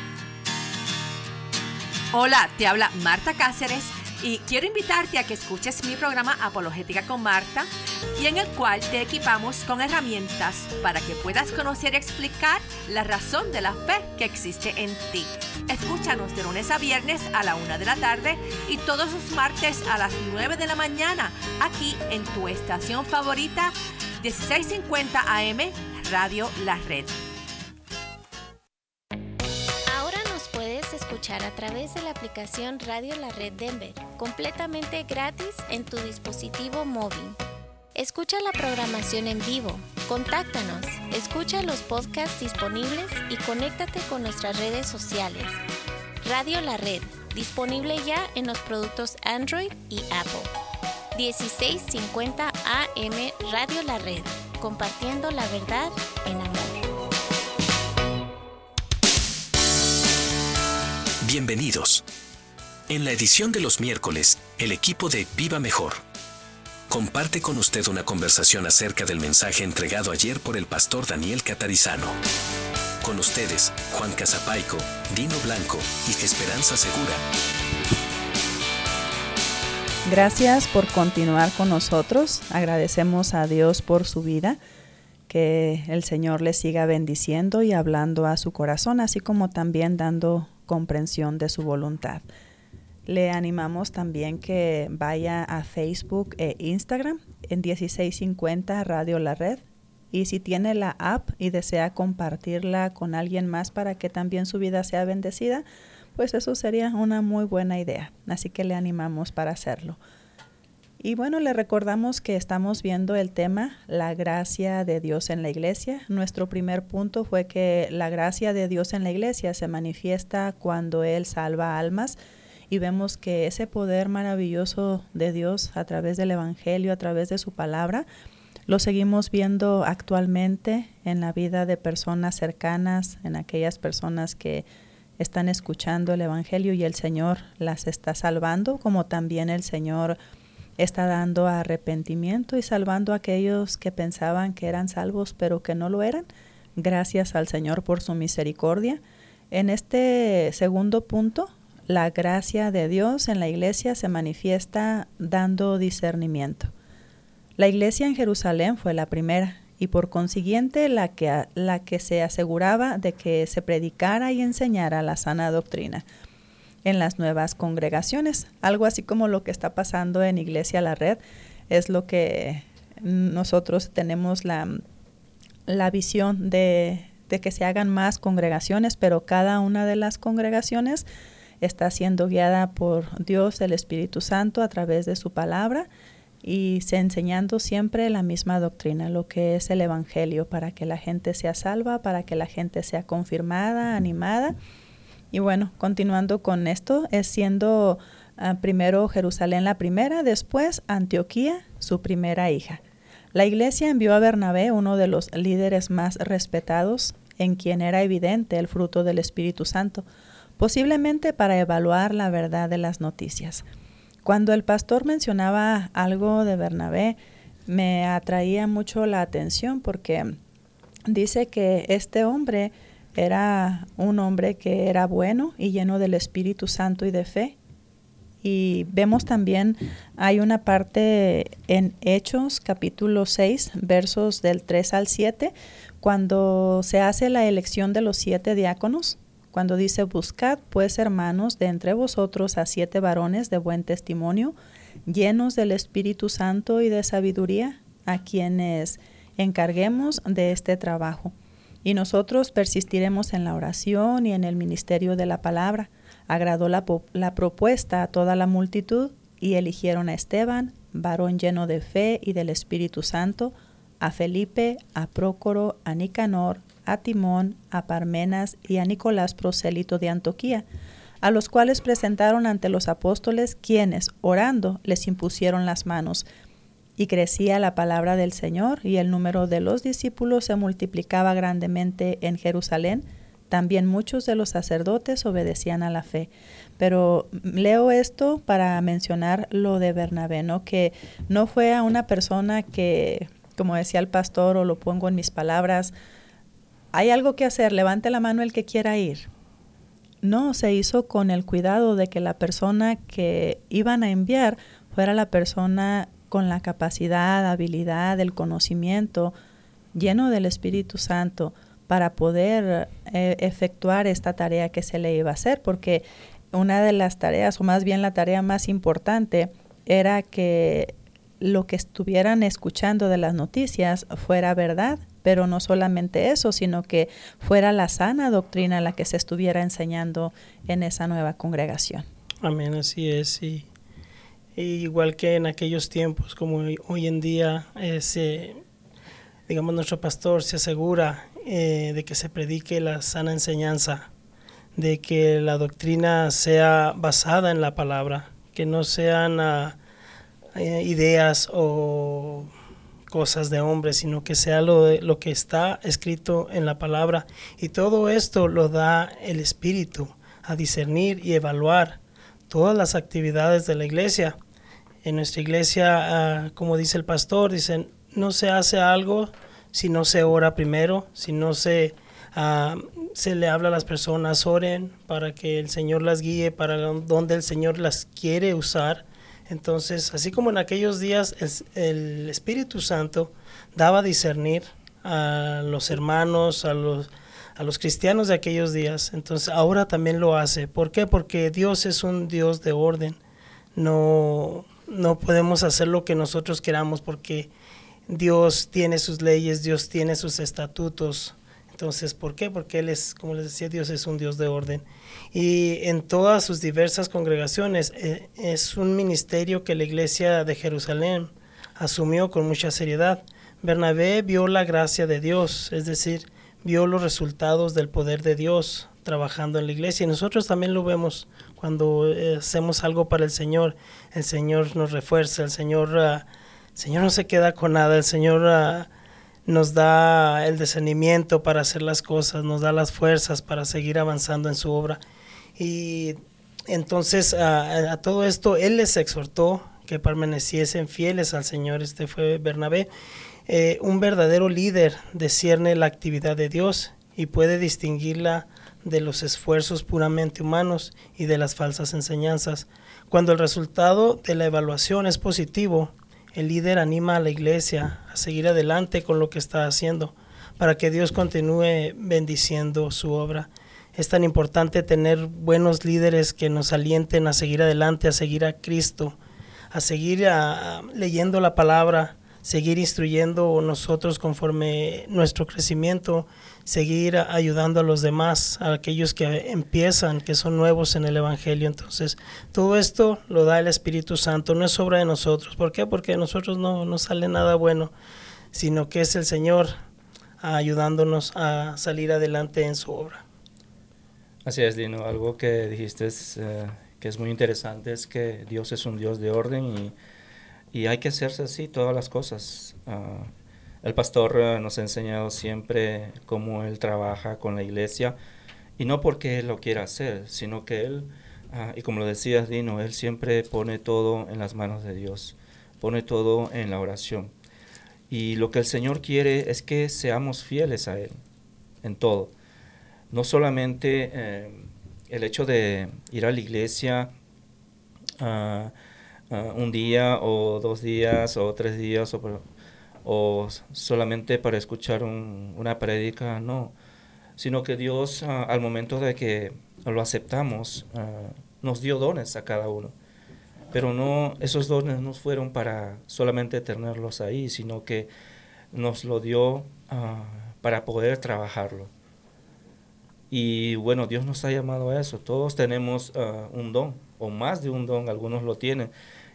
Hola, te habla Marta Cáceres y quiero invitarte a que escuches mi programa Apologética con Marta, y en el cual te equipamos con herramientas para que puedas conocer y explicar la razón de la fe que existe en ti. Escúchanos de lunes a viernes a la 1 de la tarde y todos los martes a las 9 de la mañana, aquí en tu estación favorita, 1650 AM, Radio La Red. Ahora nos puedes escuchar a través de la aplicación Radio La Red Denver, completamente gratis en tu dispositivo móvil. Escucha la programación en vivo, contáctanos, escucha los podcasts disponibles y conéctate con nuestras redes sociales. Radio La Red, disponible ya en los productos Android y Apple. 1650 AM Radio La Red, compartiendo la verdad en amor. Bienvenidos. En la edición de los miércoles, el equipo de Viva Mejor comparte con usted una conversación acerca del mensaje entregado ayer por el pastor Daniel Catarizano. Con ustedes, Juan Casapaico, Dino Blanco y Esperanza Segura. Gracias por continuar con nosotros. Agradecemos a Dios por su vida. Que el Señor le siga bendiciendo y hablando a su corazón, así como también dando comprensión de su voluntad. Le animamos también que vaya a Facebook e Instagram en 1650 Radio La Red. Y si tiene la app y desea compartirla con alguien más para que también su vida sea bendecida, pues eso sería una muy buena idea. Así que le animamos para hacerlo. Y bueno, le recordamos que estamos viendo el tema la gracia de Dios en la iglesia. Nuestro primer punto fue que la gracia de Dios en la iglesia se manifiesta cuando Él salva almas, y vemos que ese poder maravilloso de Dios a través del Evangelio, a través de su palabra, lo seguimos viendo actualmente en la vida de personas cercanas, en aquellas personas que están escuchando el Evangelio y el Señor las está salvando, como también el Señor está dando arrepentimiento y salvando a aquellos que pensaban que eran salvos pero que no lo eran. Gracias al Señor por su misericordia. En este segundo punto, la gracia de Dios en la iglesia se manifiesta dando discernimiento. La iglesia en Jerusalén fue la primera y por consiguiente la que se aseguraba de que se predicara y enseñara la sana doctrina en las nuevas congregaciones. Algo así como lo que está pasando en Iglesia La Red es lo que nosotros tenemos la visión de que se hagan más congregaciones, pero cada una de las congregaciones está siendo guiada por Dios, el Espíritu Santo, a través de su palabra, y se enseñando siempre la misma doctrina, lo que es el Evangelio, para que la gente sea salva, para que la gente sea confirmada, animada. Y bueno, continuando con esto, es siendo primero Jerusalén la primera, después Antioquía, su primera hija. La iglesia envió a Bernabé, uno de los líderes más respetados, en quien era evidente el fruto del Espíritu Santo, posiblemente para evaluar la verdad de las noticias. Cuando el pastor mencionaba algo de Bernabé, me atraía mucho la atención porque dice que este hombre era un hombre que era bueno y lleno del Espíritu Santo y de fe. Y vemos también, hay una parte en Hechos, capítulo 6, versos del 3 al 7, cuando se hace la elección de los 7 diáconos, cuando dice: buscad pues, hermanos, de entre vosotros a 7 varones de buen testimonio, llenos del Espíritu Santo y de sabiduría, a quienes encarguemos de este trabajo. Y nosotros persistiremos en la oración y en el ministerio de la palabra. Agradó la propuesta a toda la multitud, y eligieron a Esteban, varón lleno de fe y del Espíritu Santo, a Felipe, a Prócoro, a Nicanor, a Timón, a Parmenas y a Nicolás, prosélito de Antioquía, a los cuales presentaron ante los apóstoles, quienes, orando, les impusieron las manos. Y crecía la palabra del Señor, y el número de los discípulos se multiplicaba grandemente en Jerusalén. También muchos de los sacerdotes obedecían a la fe. Pero leo esto para mencionar lo de Bernabé, ¿no? Que no fue a una persona que, como decía el pastor, o lo pongo en mis palabras, hay algo que hacer, levante la mano el que quiera ir. No, se hizo con el cuidado de que la persona que iban a enviar fuera la persona con la capacidad, habilidad, el conocimiento, lleno del Espíritu Santo, para poder efectuar esta tarea que se le iba a hacer, porque una de las tareas, o más bien la tarea más importante, era que lo que estuvieran escuchando de las noticias fuera verdad, pero no solamente eso, sino que fuera la sana doctrina la que se estuviera enseñando en esa nueva congregación. Amén, así es. Y igual que en aquellos tiempos, como hoy en día, digamos, nuestro pastor se asegura de que se predique la sana enseñanza, de que la doctrina sea basada en la palabra, que no sean ideas o cosas de hombres, sino que sea lo que está escrito en la palabra. Y todo esto lo da el Espíritu a discernir y evaluar todas las actividades de la iglesia. En nuestra iglesia, como dice el pastor, dicen, no se hace algo si no se ora primero, si no se le habla a las personas, oren para que el Señor las guíe para donde el Señor las quiere usar. Entonces, así como en aquellos días el Espíritu Santo daba a discernir a los hermanos, a los cristianos de aquellos días, entonces ahora también lo hace. ¿Por qué? Porque Dios es un Dios de orden. No podemos hacer lo que nosotros queramos, porque Dios tiene sus leyes, Dios tiene sus estatutos. Entonces, ¿por qué? Porque Él es, como les decía, Dios es un Dios de orden. Y en todas sus diversas congregaciones es un ministerio que la iglesia de Jerusalén asumió con mucha seriedad. Bernabé vio la gracia de Dios, es decir, vio los resultados del poder de Dios trabajando en la iglesia. Y nosotros también lo vemos cuando hacemos algo para el Señor nos refuerza, el Señor no se queda con nada, el Señor nos da el discernimiento para hacer las cosas, nos da las fuerzas para seguir avanzando en su obra. Y entonces a todo esto Él les exhortó que permaneciesen fieles al Señor. Este fue Bernabé. Un verdadero líder discierne la actividad de Dios y puede distinguirla de los esfuerzos puramente humanos y de las falsas enseñanzas. Cuando el resultado de la evaluación es positivo, el líder anima a la iglesia a seguir adelante con lo que está haciendo para que Dios continúe bendiciendo su obra. Es tan importante tener buenos líderes que nos alienten a seguir adelante, a seguir a Cristo, a seguir leyendo la palabra, seguir instruyendo nosotros conforme nuestro crecimiento, seguir ayudando a los demás, a aquellos que empiezan, que son nuevos en el Evangelio. Entonces, todo esto lo da el Espíritu Santo, no es obra de nosotros. ¿Por qué? Porque de nosotros no sale nada bueno, sino que es el Señor ayudándonos a salir adelante en su obra. Así es, Dino. Algo que dijiste que es muy interesante es que Dios es un Dios de orden y hay que hacerse así todas las cosas. El pastor nos ha enseñado siempre cómo él trabaja con la iglesia, y no porque él lo quiera hacer, sino que él, y como lo decías, Dino, él siempre pone todo en las manos de Dios, pone todo en la oración. Y lo que el Señor quiere es que seamos fieles a Él en todo. No solamente el hecho de ir a la iglesia un día o 2 días o 3 días o solamente para escuchar una prédica, no, sino que Dios al momento de que lo aceptamos nos dio dones a cada uno, pero no, esos dones no fueron para solamente tenerlos ahí, sino que nos lo dio para poder trabajarlo. Y bueno, Dios nos ha llamado a eso. Todos tenemos un don, o más de un don, algunos lo tienen,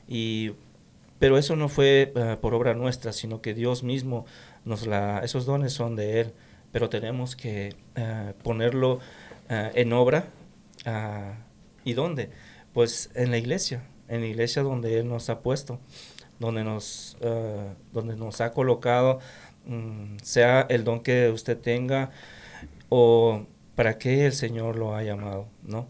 pero eso no fue por obra nuestra, sino que Dios mismo esos dones son de Él, pero tenemos que ponerlo en obra. ¿Y dónde? Pues en la iglesia donde Él nos ha puesto, donde nos ha colocado, sea el don que usted tenga o para qué el Señor lo ha llamado, ¿no?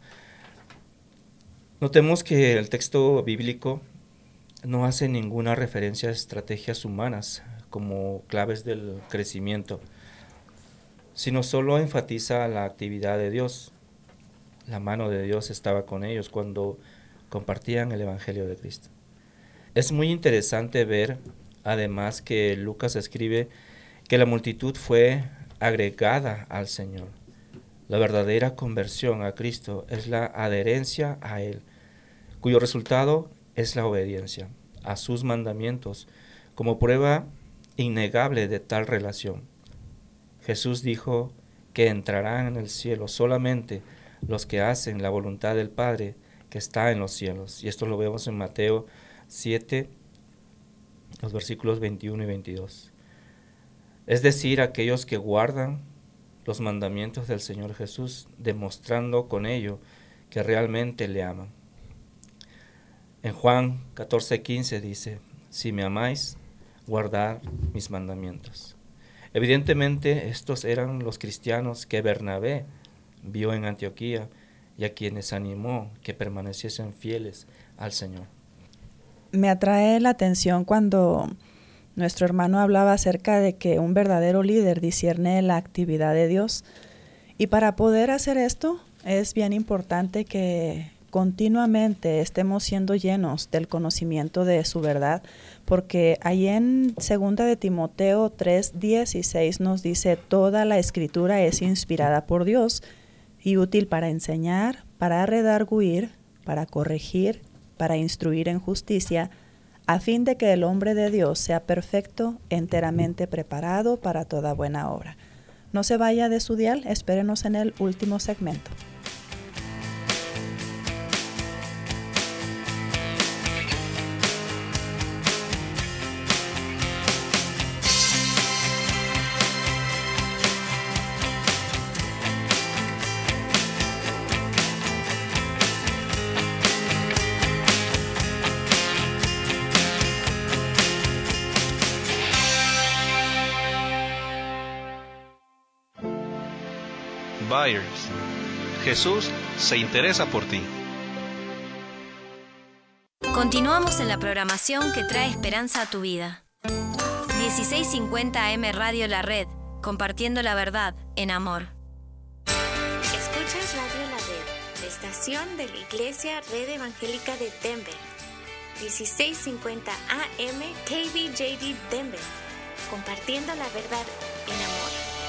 Notemos que el texto bíblico no hace ninguna referencia a estrategias humanas como claves del crecimiento, sino solo enfatiza la actividad de Dios. La mano de Dios estaba con ellos cuando compartían el Evangelio de Cristo. Es muy interesante ver, además, que Lucas escribe que la multitud fue agregada al Señor. La verdadera conversión a Cristo es la adherencia a Él, cuyo resultado es la obediencia a sus mandamientos como prueba innegable de tal relación. Jesús dijo que entrarán en el cielo solamente los que hacen la voluntad del Padre que está en los cielos. Y esto lo vemos en Mateo 7, los versículos 21 y 22. Es decir, aquellos que guardan los mandamientos del Señor Jesús, demostrando con ello que realmente le aman. En Juan 14:15 dice, si me amáis, guardad mis mandamientos. Evidentemente, estos eran los cristianos que Bernabé vio en Antioquía y a quienes animó que permaneciesen fieles al Señor. Me atrae la atención cuando nuestro hermano hablaba acerca de que un verdadero líder discierne la actividad de Dios. Y para poder hacer esto, es bien importante que continuamente estemos siendo llenos del conocimiento de su verdad, porque ahí en 2 de Timoteo 3:16 nos dice, toda la escritura es inspirada por Dios y útil para enseñar, para redarguir, para corregir, para instruir en justicia, a fin de que el hombre de Dios sea perfecto, enteramente preparado para toda buena obra. No se vaya de su dial, espérenos en el último segmento. Byers. Jesús se interesa por ti. Continuamos en la programación que trae esperanza a tu vida. 1650 AM Radio La Red, compartiendo la verdad en amor. Escuchas Radio La Red, la estación de la Iglesia Red Evangélica de Denver. 1650 AM KBJD Denver, compartiendo la verdad en amor.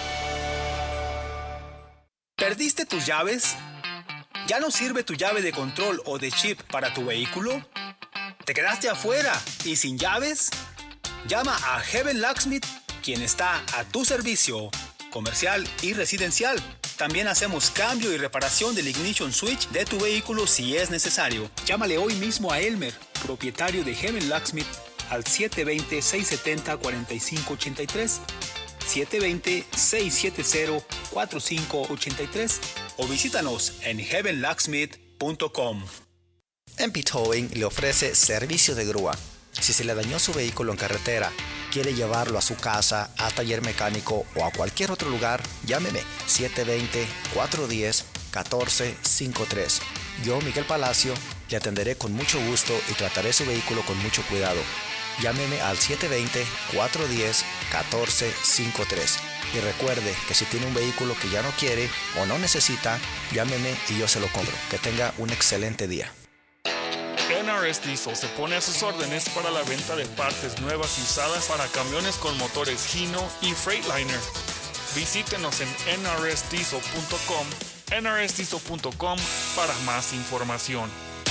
¿Perdiste tus llaves? ¿Ya no sirve tu llave de control o de chip para tu vehículo? ¿Te quedaste afuera y sin llaves? Llama a Heaven Locksmith, quien está a tu servicio, comercial y residencial. También hacemos cambio y reparación del ignition switch de tu vehículo si es necesario. Llámale hoy mismo a Elmer, propietario de Heaven Locksmith, al 720-670-4583. 720-670-4583 o visítanos en heavenlocksmith.com. MP Towing le ofrece servicio de grúa. Si se le dañó su vehículo en carretera, quiere llevarlo a su casa, a taller mecánico o a cualquier otro lugar, llámeme 720-410-1453. Yo, Miguel Palacio, le atenderé con mucho gusto y trataré su vehículo con mucho cuidado. Llámeme al 720-410-1453. Y recuerde que si tiene un vehículo que ya no quiere o no necesita, llámeme y yo se lo compro. Que tenga un excelente día. NRS Diesel se pone a sus órdenes para la venta de partes nuevas y usadas para camiones con motores Hino y Freightliner. Visítenos en nrsdiesel.com, nrsdiesel.com para más información.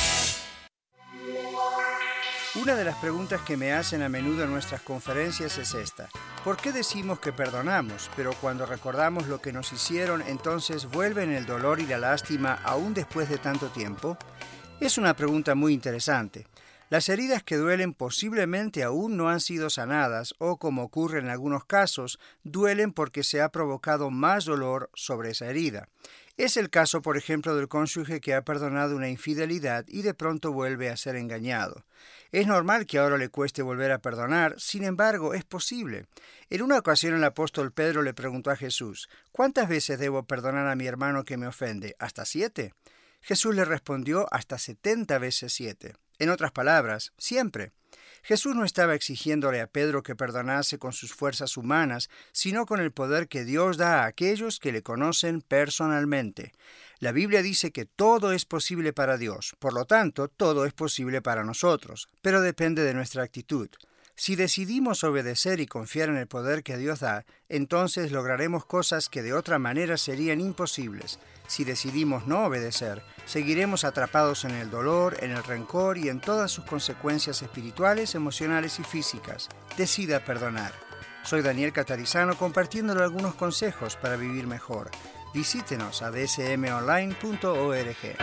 Una de las preguntas que me hacen a menudo en nuestras conferencias es esta: ¿por qué decimos que perdonamos, pero cuando recordamos lo que nos hicieron, entonces vuelven el dolor y la lástima aún después de tanto tiempo? Es una pregunta muy interesante. Las heridas que duelen posiblemente aún no han sido sanadas o, como ocurre en algunos casos, duelen porque se ha provocado más dolor sobre esa herida. Es el caso, por ejemplo, del cónyuge que ha perdonado una infidelidad y de pronto vuelve a ser engañado. Es normal que ahora le cueste volver a perdonar, sin embargo, es posible. En una ocasión el apóstol Pedro le preguntó a Jesús: ¿cuántas veces debo perdonar a mi hermano que me ofende? ¿Hasta 7? Jesús le respondió: hasta 70 veces 7. En otras palabras, siempre. Jesús no estaba exigiéndole a Pedro que perdonase con sus fuerzas humanas, sino con el poder que Dios da a aquellos que le conocen personalmente. La Biblia dice que todo es posible para Dios, por lo tanto, todo es posible para nosotros, pero depende de nuestra actitud. Si decidimos obedecer y confiar en el poder que Dios da, entonces lograremos cosas que de otra manera serían imposibles. Si decidimos no obedecer, seguiremos atrapados en el dolor, en el rencor y en todas sus consecuencias espirituales, emocionales y físicas. Decida perdonar. Soy Daniel Catarizano, compartiéndole algunos consejos para vivir mejor. Visítenos a dsmonline.org.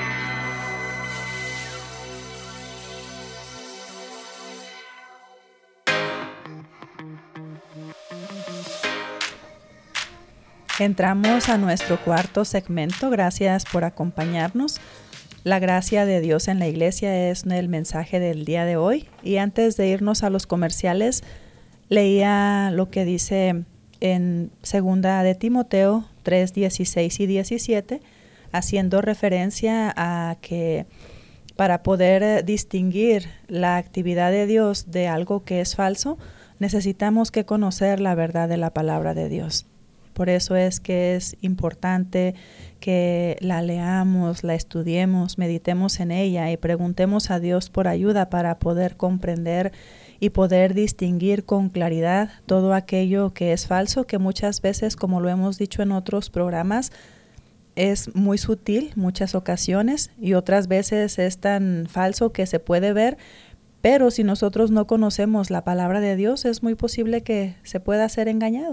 Entramos a nuestro cuarto segmento. Gracias por acompañarnos. La gracia de Dios en la iglesia es el mensaje del día de hoy. Y antes de irnos a los comerciales, leía lo que dice en 2 de Timoteo 3, 16 y 17, haciendo referencia a que para poder distinguir la actividad de Dios de algo que es falso, necesitamos que conocer la verdad de la palabra de Dios. Por eso es que es importante que la leamos, la estudiemos, meditemos en ella y preguntemos a Dios por ayuda para poder comprender y poder distinguir con claridad todo aquello que es falso, que muchas veces, como lo hemos dicho en otros programas, es muy sutil, muchas ocasiones, y otras veces es tan falso que se puede ver, pero si nosotros no conocemos la palabra de Dios, es muy posible que se pueda ser engañado.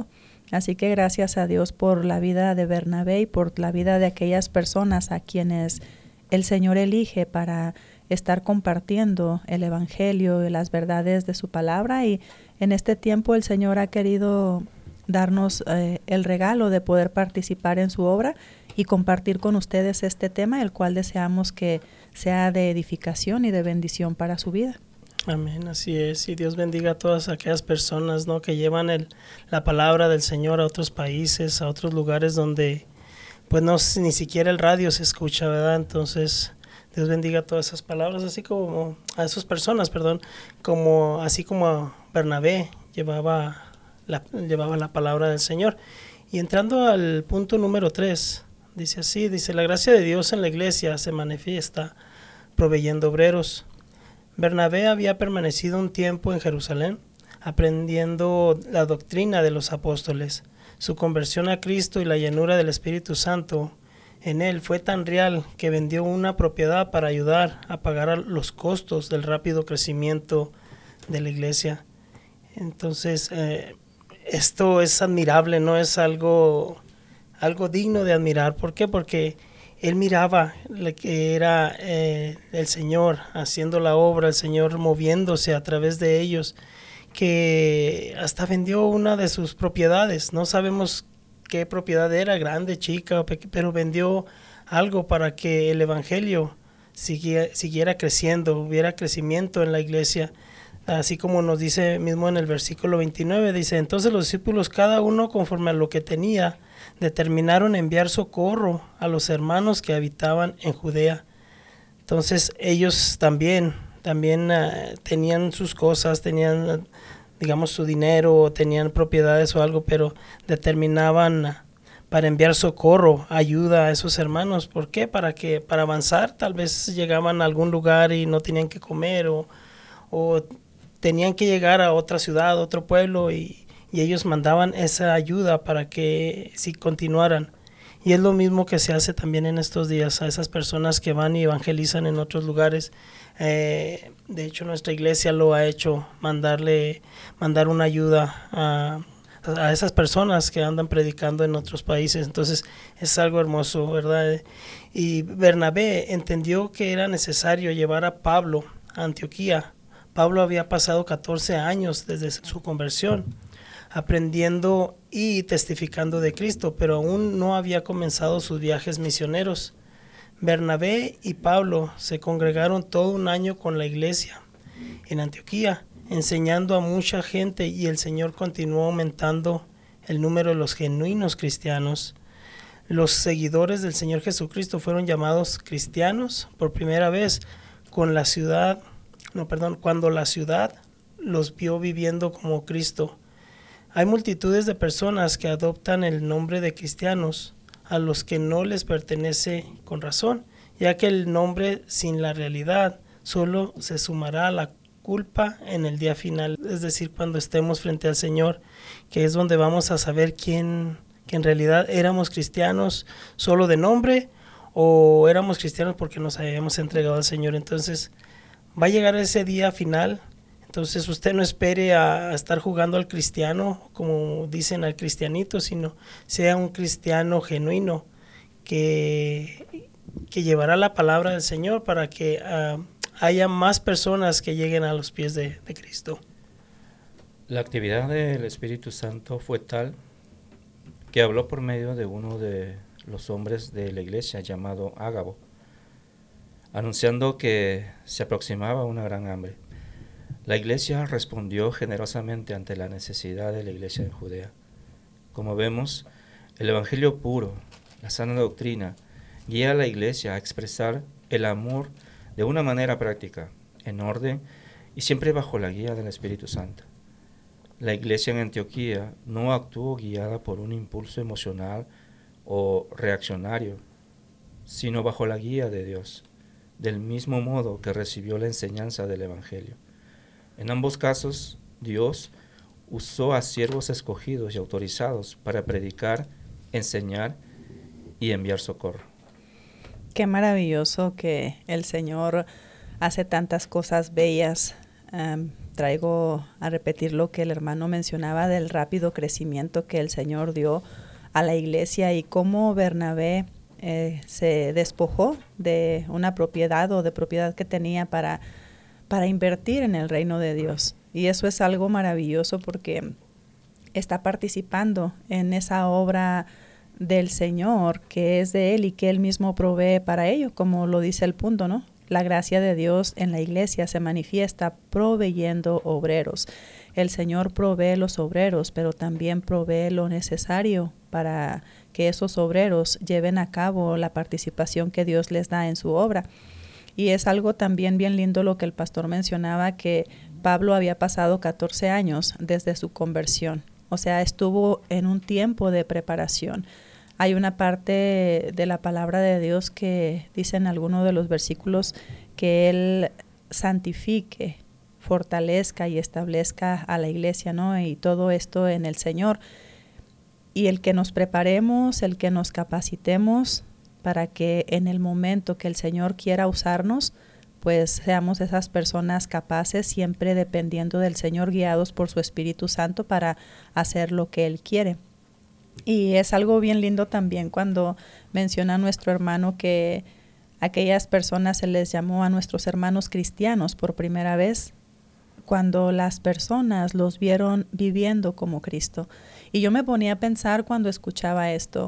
Así que gracias a Dios por la vida de Bernabé y por la vida de aquellas personas a quienes el Señor elige para estar compartiendo el Evangelio y las verdades de su palabra. Y en este tiempo el Señor ha querido darnos el regalo de poder participar en su obra y compartir con ustedes este tema, el cual deseamos que sea de edificación y de bendición para su vida. Amén, así es. Y Dios bendiga a todas aquellas personas, ¿no?, que llevan la palabra del Señor a otros países, a otros lugares donde pues ni siquiera el radio se escucha, ¿verdad? Entonces Dios bendiga a todas esas palabras, así como a esas personas, así como Bernabé llevaba la palabra del Señor. Y entrando al punto número 3, dice así, la gracia de Dios en la iglesia se manifiesta proveyendo obreros. Bernabé había permanecido un tiempo en Jerusalén, aprendiendo la doctrina de los apóstoles. Su conversión a Cristo y la llenura del Espíritu Santo en él fue tan real que vendió una propiedad para ayudar a pagar los costos del rápido crecimiento de la iglesia. Entonces, esto es admirable, no es algo digno de admirar. ¿Por qué? Porque él miraba que era el Señor haciendo la obra, el Señor moviéndose a través de ellos, que hasta vendió una de sus propiedades. No sabemos qué propiedad era, grande, chica, pero vendió algo para que el Evangelio siguiera creciendo, hubiera crecimiento en la iglesia. Así como nos dice mismo en el versículo 29, dice, entonces los discípulos, cada uno conforme a lo que tenía, determinaron enviar socorro a los hermanos que habitaban en Judea. Entonces ellos también tenían sus cosas, tenían, digamos, su dinero, tenían propiedades o algo, pero determinaban para enviar socorro, ayuda a esos hermanos. ¿Por qué? Para avanzar. Tal vez llegaban a algún lugar y no tenían que comer o tenían que llegar a otra ciudad, otro pueblo, y ellos mandaban esa ayuda para que sí continuaran. Y es lo mismo que se hace también en estos días a esas personas que van y evangelizan en otros lugares. De hecho, nuestra iglesia lo ha hecho, mandar una ayuda a esas personas que andan predicando en otros países. Entonces es algo hermoso, ¿verdad? Y Bernabé entendió que era necesario llevar a Pablo a Antioquía. Pablo había pasado 14 años desde su conversión, aprendiendo y testificando de Cristo, pero aún no había comenzado sus viajes misioneros. Bernabé y Pablo se congregaron todo un año con la iglesia en Antioquía, enseñando a mucha gente, y el Señor continuó aumentando el número de los genuinos cristianos. Los seguidores del Señor Jesucristo fueron llamados cristianos por primera vez cuando la ciudad los vio viviendo como Cristo. Hay multitudes de personas que adoptan el nombre de cristianos a los que no les pertenece con razón, ya que el nombre sin la realidad solo se sumará a la culpa en el día final, es decir, cuando estemos frente al Señor, que es donde vamos a saber que en realidad éramos cristianos solo de nombre o éramos cristianos porque nos habíamos entregado al Señor. Entonces va a llegar ese día final. Entonces usted no espere a estar jugando al cristiano, como dicen al cristianito, sino sea un cristiano genuino que llevará la palabra del Señor para que haya más personas que lleguen a los pies de Cristo. La actividad del Espíritu Santo fue tal que habló por medio de uno de los hombres de la iglesia llamado Ágabo, anunciando que se aproximaba una gran hambre. La iglesia respondió generosamente ante la necesidad de la iglesia en Judea. Como vemos, el evangelio puro, la sana doctrina, guía a la iglesia a expresar el amor de una manera práctica, en orden y siempre bajo la guía del Espíritu Santo. La iglesia en Antioquía no actuó guiada por un impulso emocional o reaccionario, sino bajo la guía de Dios, del mismo modo que recibió la enseñanza del evangelio. En ambos casos, Dios usó a siervos escogidos y autorizados para predicar, enseñar y enviar socorro. Qué maravilloso que el Señor hace tantas cosas bellas traigo a repetir lo que el hermano mencionaba del rápido crecimiento que el Señor dio a la iglesia y cómo Bernabé se despojó de una propiedad o de propiedad que tenía para invertir en el reino de Dios. Y eso es algo maravilloso porque está participando en esa obra del Señor que es de Él y que Él mismo provee para ello, como lo dice el punto, ¿no? La gracia de Dios en la iglesia se manifiesta proveyendo obreros. El Señor provee los obreros, pero también provee lo necesario para que esos obreros lleven a cabo la participación que Dios les da en su obra. Y es algo también bien lindo lo que el pastor mencionaba, que Pablo había pasado 14 años desde su conversión. O sea, estuvo en un tiempo de preparación. Hay una parte de la palabra de Dios que dice en alguno de los versículos que Él santifique, fortalezca y establezca a la iglesia, ¿no? Y todo esto en el Señor. Y el que nos preparemos, el que nos capacitemos para que en el momento que el Señor quiera usarnos, pues seamos esas personas capaces, siempre dependiendo del Señor, guiados por su Espíritu Santo para hacer lo que Él quiere. Y es algo bien lindo también cuando menciona nuestro hermano que aquellas personas se les llamó a nuestros hermanos cristianos por primera vez cuando las personas los vieron viviendo como Cristo. Y yo me ponía a pensar cuando escuchaba esto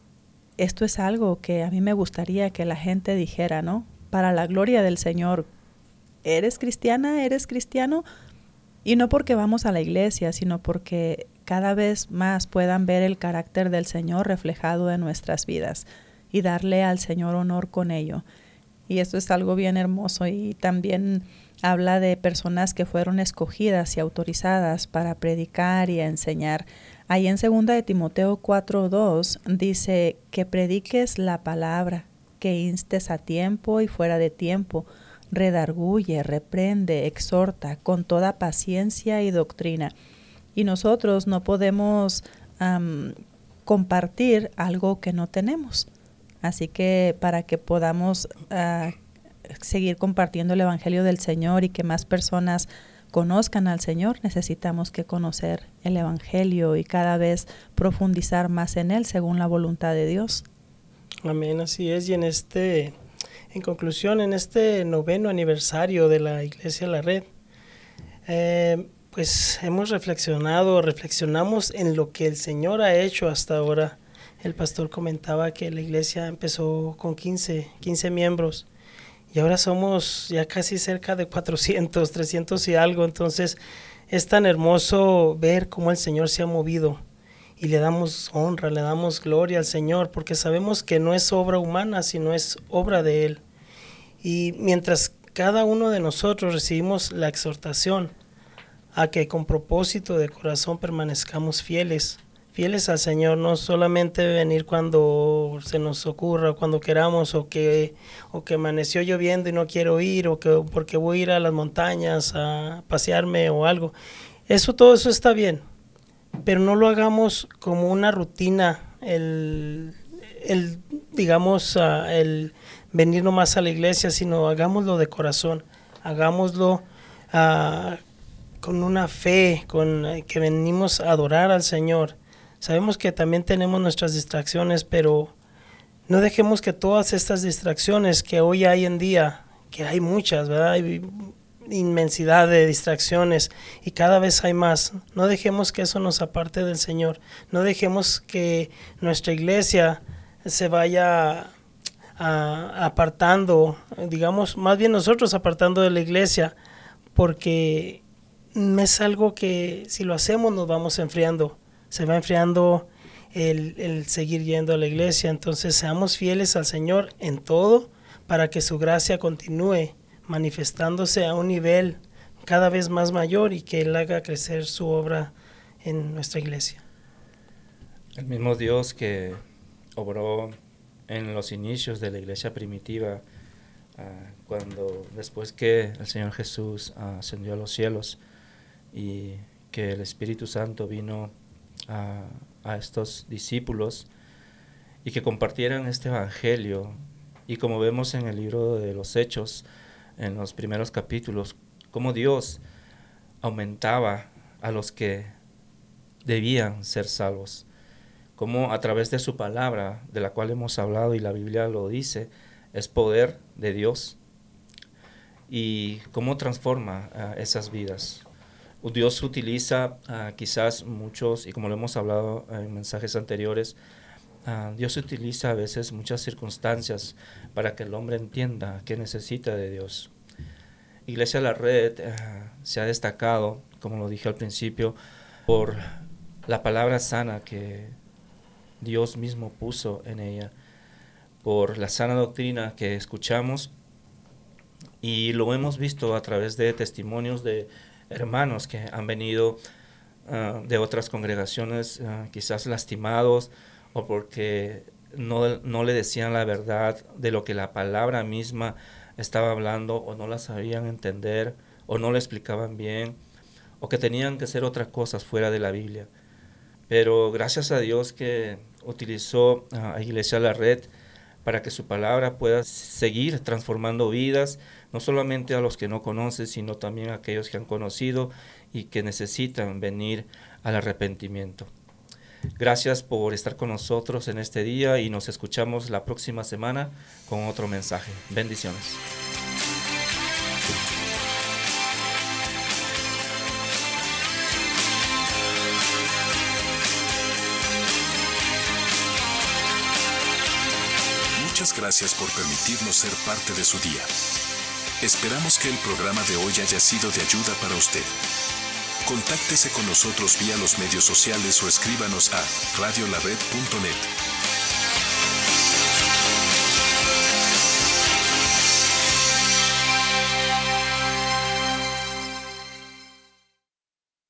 es algo que a mí me gustaría que la gente dijera, ¿no? Para la gloria del Señor, ¿eres cristiana? ¿Eres cristiano? Y no porque vamos a la iglesia, sino porque cada vez más puedan ver el carácter del Señor reflejado en nuestras vidas y darle al Señor honor con ello. Y esto es algo bien hermoso y también habla de personas que fueron escogidas y autorizadas para predicar y enseñar. Ahí en 2 de Timoteo 4:2 dice que prediques la palabra, que instes a tiempo y fuera de tiempo, redarguye, reprende, exhorta con toda paciencia y doctrina. Y nosotros no podemos compartir algo que no tenemos. Así que para que podamos seguir compartiendo el Evangelio del Señor y que más personas conozcan al Señor, necesitamos que conocer el Evangelio y cada vez profundizar más en él según la voluntad de Dios. Amén, así es. Y en conclusión, en este 9º aniversario de la Iglesia La Red, pues reflexionamos en lo que el Señor ha hecho hasta ahora. El pastor comentaba que la iglesia empezó con 15 miembros y ahora somos ya casi cerca de 400, 300 y algo. Entonces es tan hermoso ver cómo el Señor se ha movido y le damos honra, le damos gloria al Señor porque sabemos que no es obra humana, sino es obra de Él. Y mientras cada uno de nosotros recibimos la exhortación a que con propósito de corazón permanezcamos fieles al Señor, no solamente venir cuando se nos ocurra, cuando queramos, o que amaneció lloviendo y no quiero ir, o que porque voy a ir a las montañas a pasearme o algo. Todo eso está bien, pero no lo hagamos como una rutina, el venir nomás a la iglesia, sino hagámoslo de corazón, hagámoslo con una fe, que venimos a adorar al Señor. Sabemos que también tenemos nuestras distracciones, pero no dejemos que todas estas distracciones que hoy hay en día, que hay muchas, ¿verdad? Hay inmensidad de distracciones y cada vez hay más. No dejemos que eso nos aparte del Señor. No dejemos que nuestra iglesia se vaya apartando, digamos, más bien nosotros apartando de la iglesia, porque es algo que si lo hacemos nos vamos enfriando. Se va enfriando el seguir yendo a la iglesia. Entonces seamos fieles al Señor en todo para que su gracia continúe manifestándose a un nivel cada vez más mayor y que Él haga crecer su obra en nuestra iglesia. El mismo Dios que obró en los inicios de la iglesia primitiva, cuando después que el Señor Jesús ascendió a los cielos y que el Espíritu Santo vino a estos discípulos y que compartieran este evangelio, y como vemos en el libro de los Hechos, en los primeros capítulos, cómo Dios aumentaba a los que debían ser salvos, cómo a través de su palabra, de la cual hemos hablado y la Biblia lo dice, es poder de Dios, y cómo transforma esas vidas. Dios utiliza quizás muchos, y como lo hemos hablado en mensajes anteriores, Dios utiliza a veces muchas circunstancias para que el hombre entienda que necesita de Dios. Iglesia La Red se ha destacado, como lo dije al principio, por la palabra sana que Dios mismo puso en ella, por la sana doctrina que escuchamos, y lo hemos visto a través de testimonios de hermanos que han venido de otras congregaciones, quizás lastimados, o porque no le decían la verdad de lo que la palabra misma estaba hablando, o no la sabían entender, o no la explicaban bien, o que tenían que hacer otras cosas fuera de la Biblia. Pero gracias a Dios que utilizó a Iglesia La Red para que su palabra pueda seguir transformando vidas, no solamente a los que no conocen, sino también a aquellos que han conocido y que necesitan venir al arrepentimiento. Gracias por estar con nosotros en este día y nos escuchamos la próxima semana con otro mensaje. Bendiciones. Muchas gracias por permitirnos ser parte de su día. Esperamos que el programa de hoy haya sido de ayuda para usted. Contáctese con nosotros vía los medios sociales o escríbanos a radiolared.net.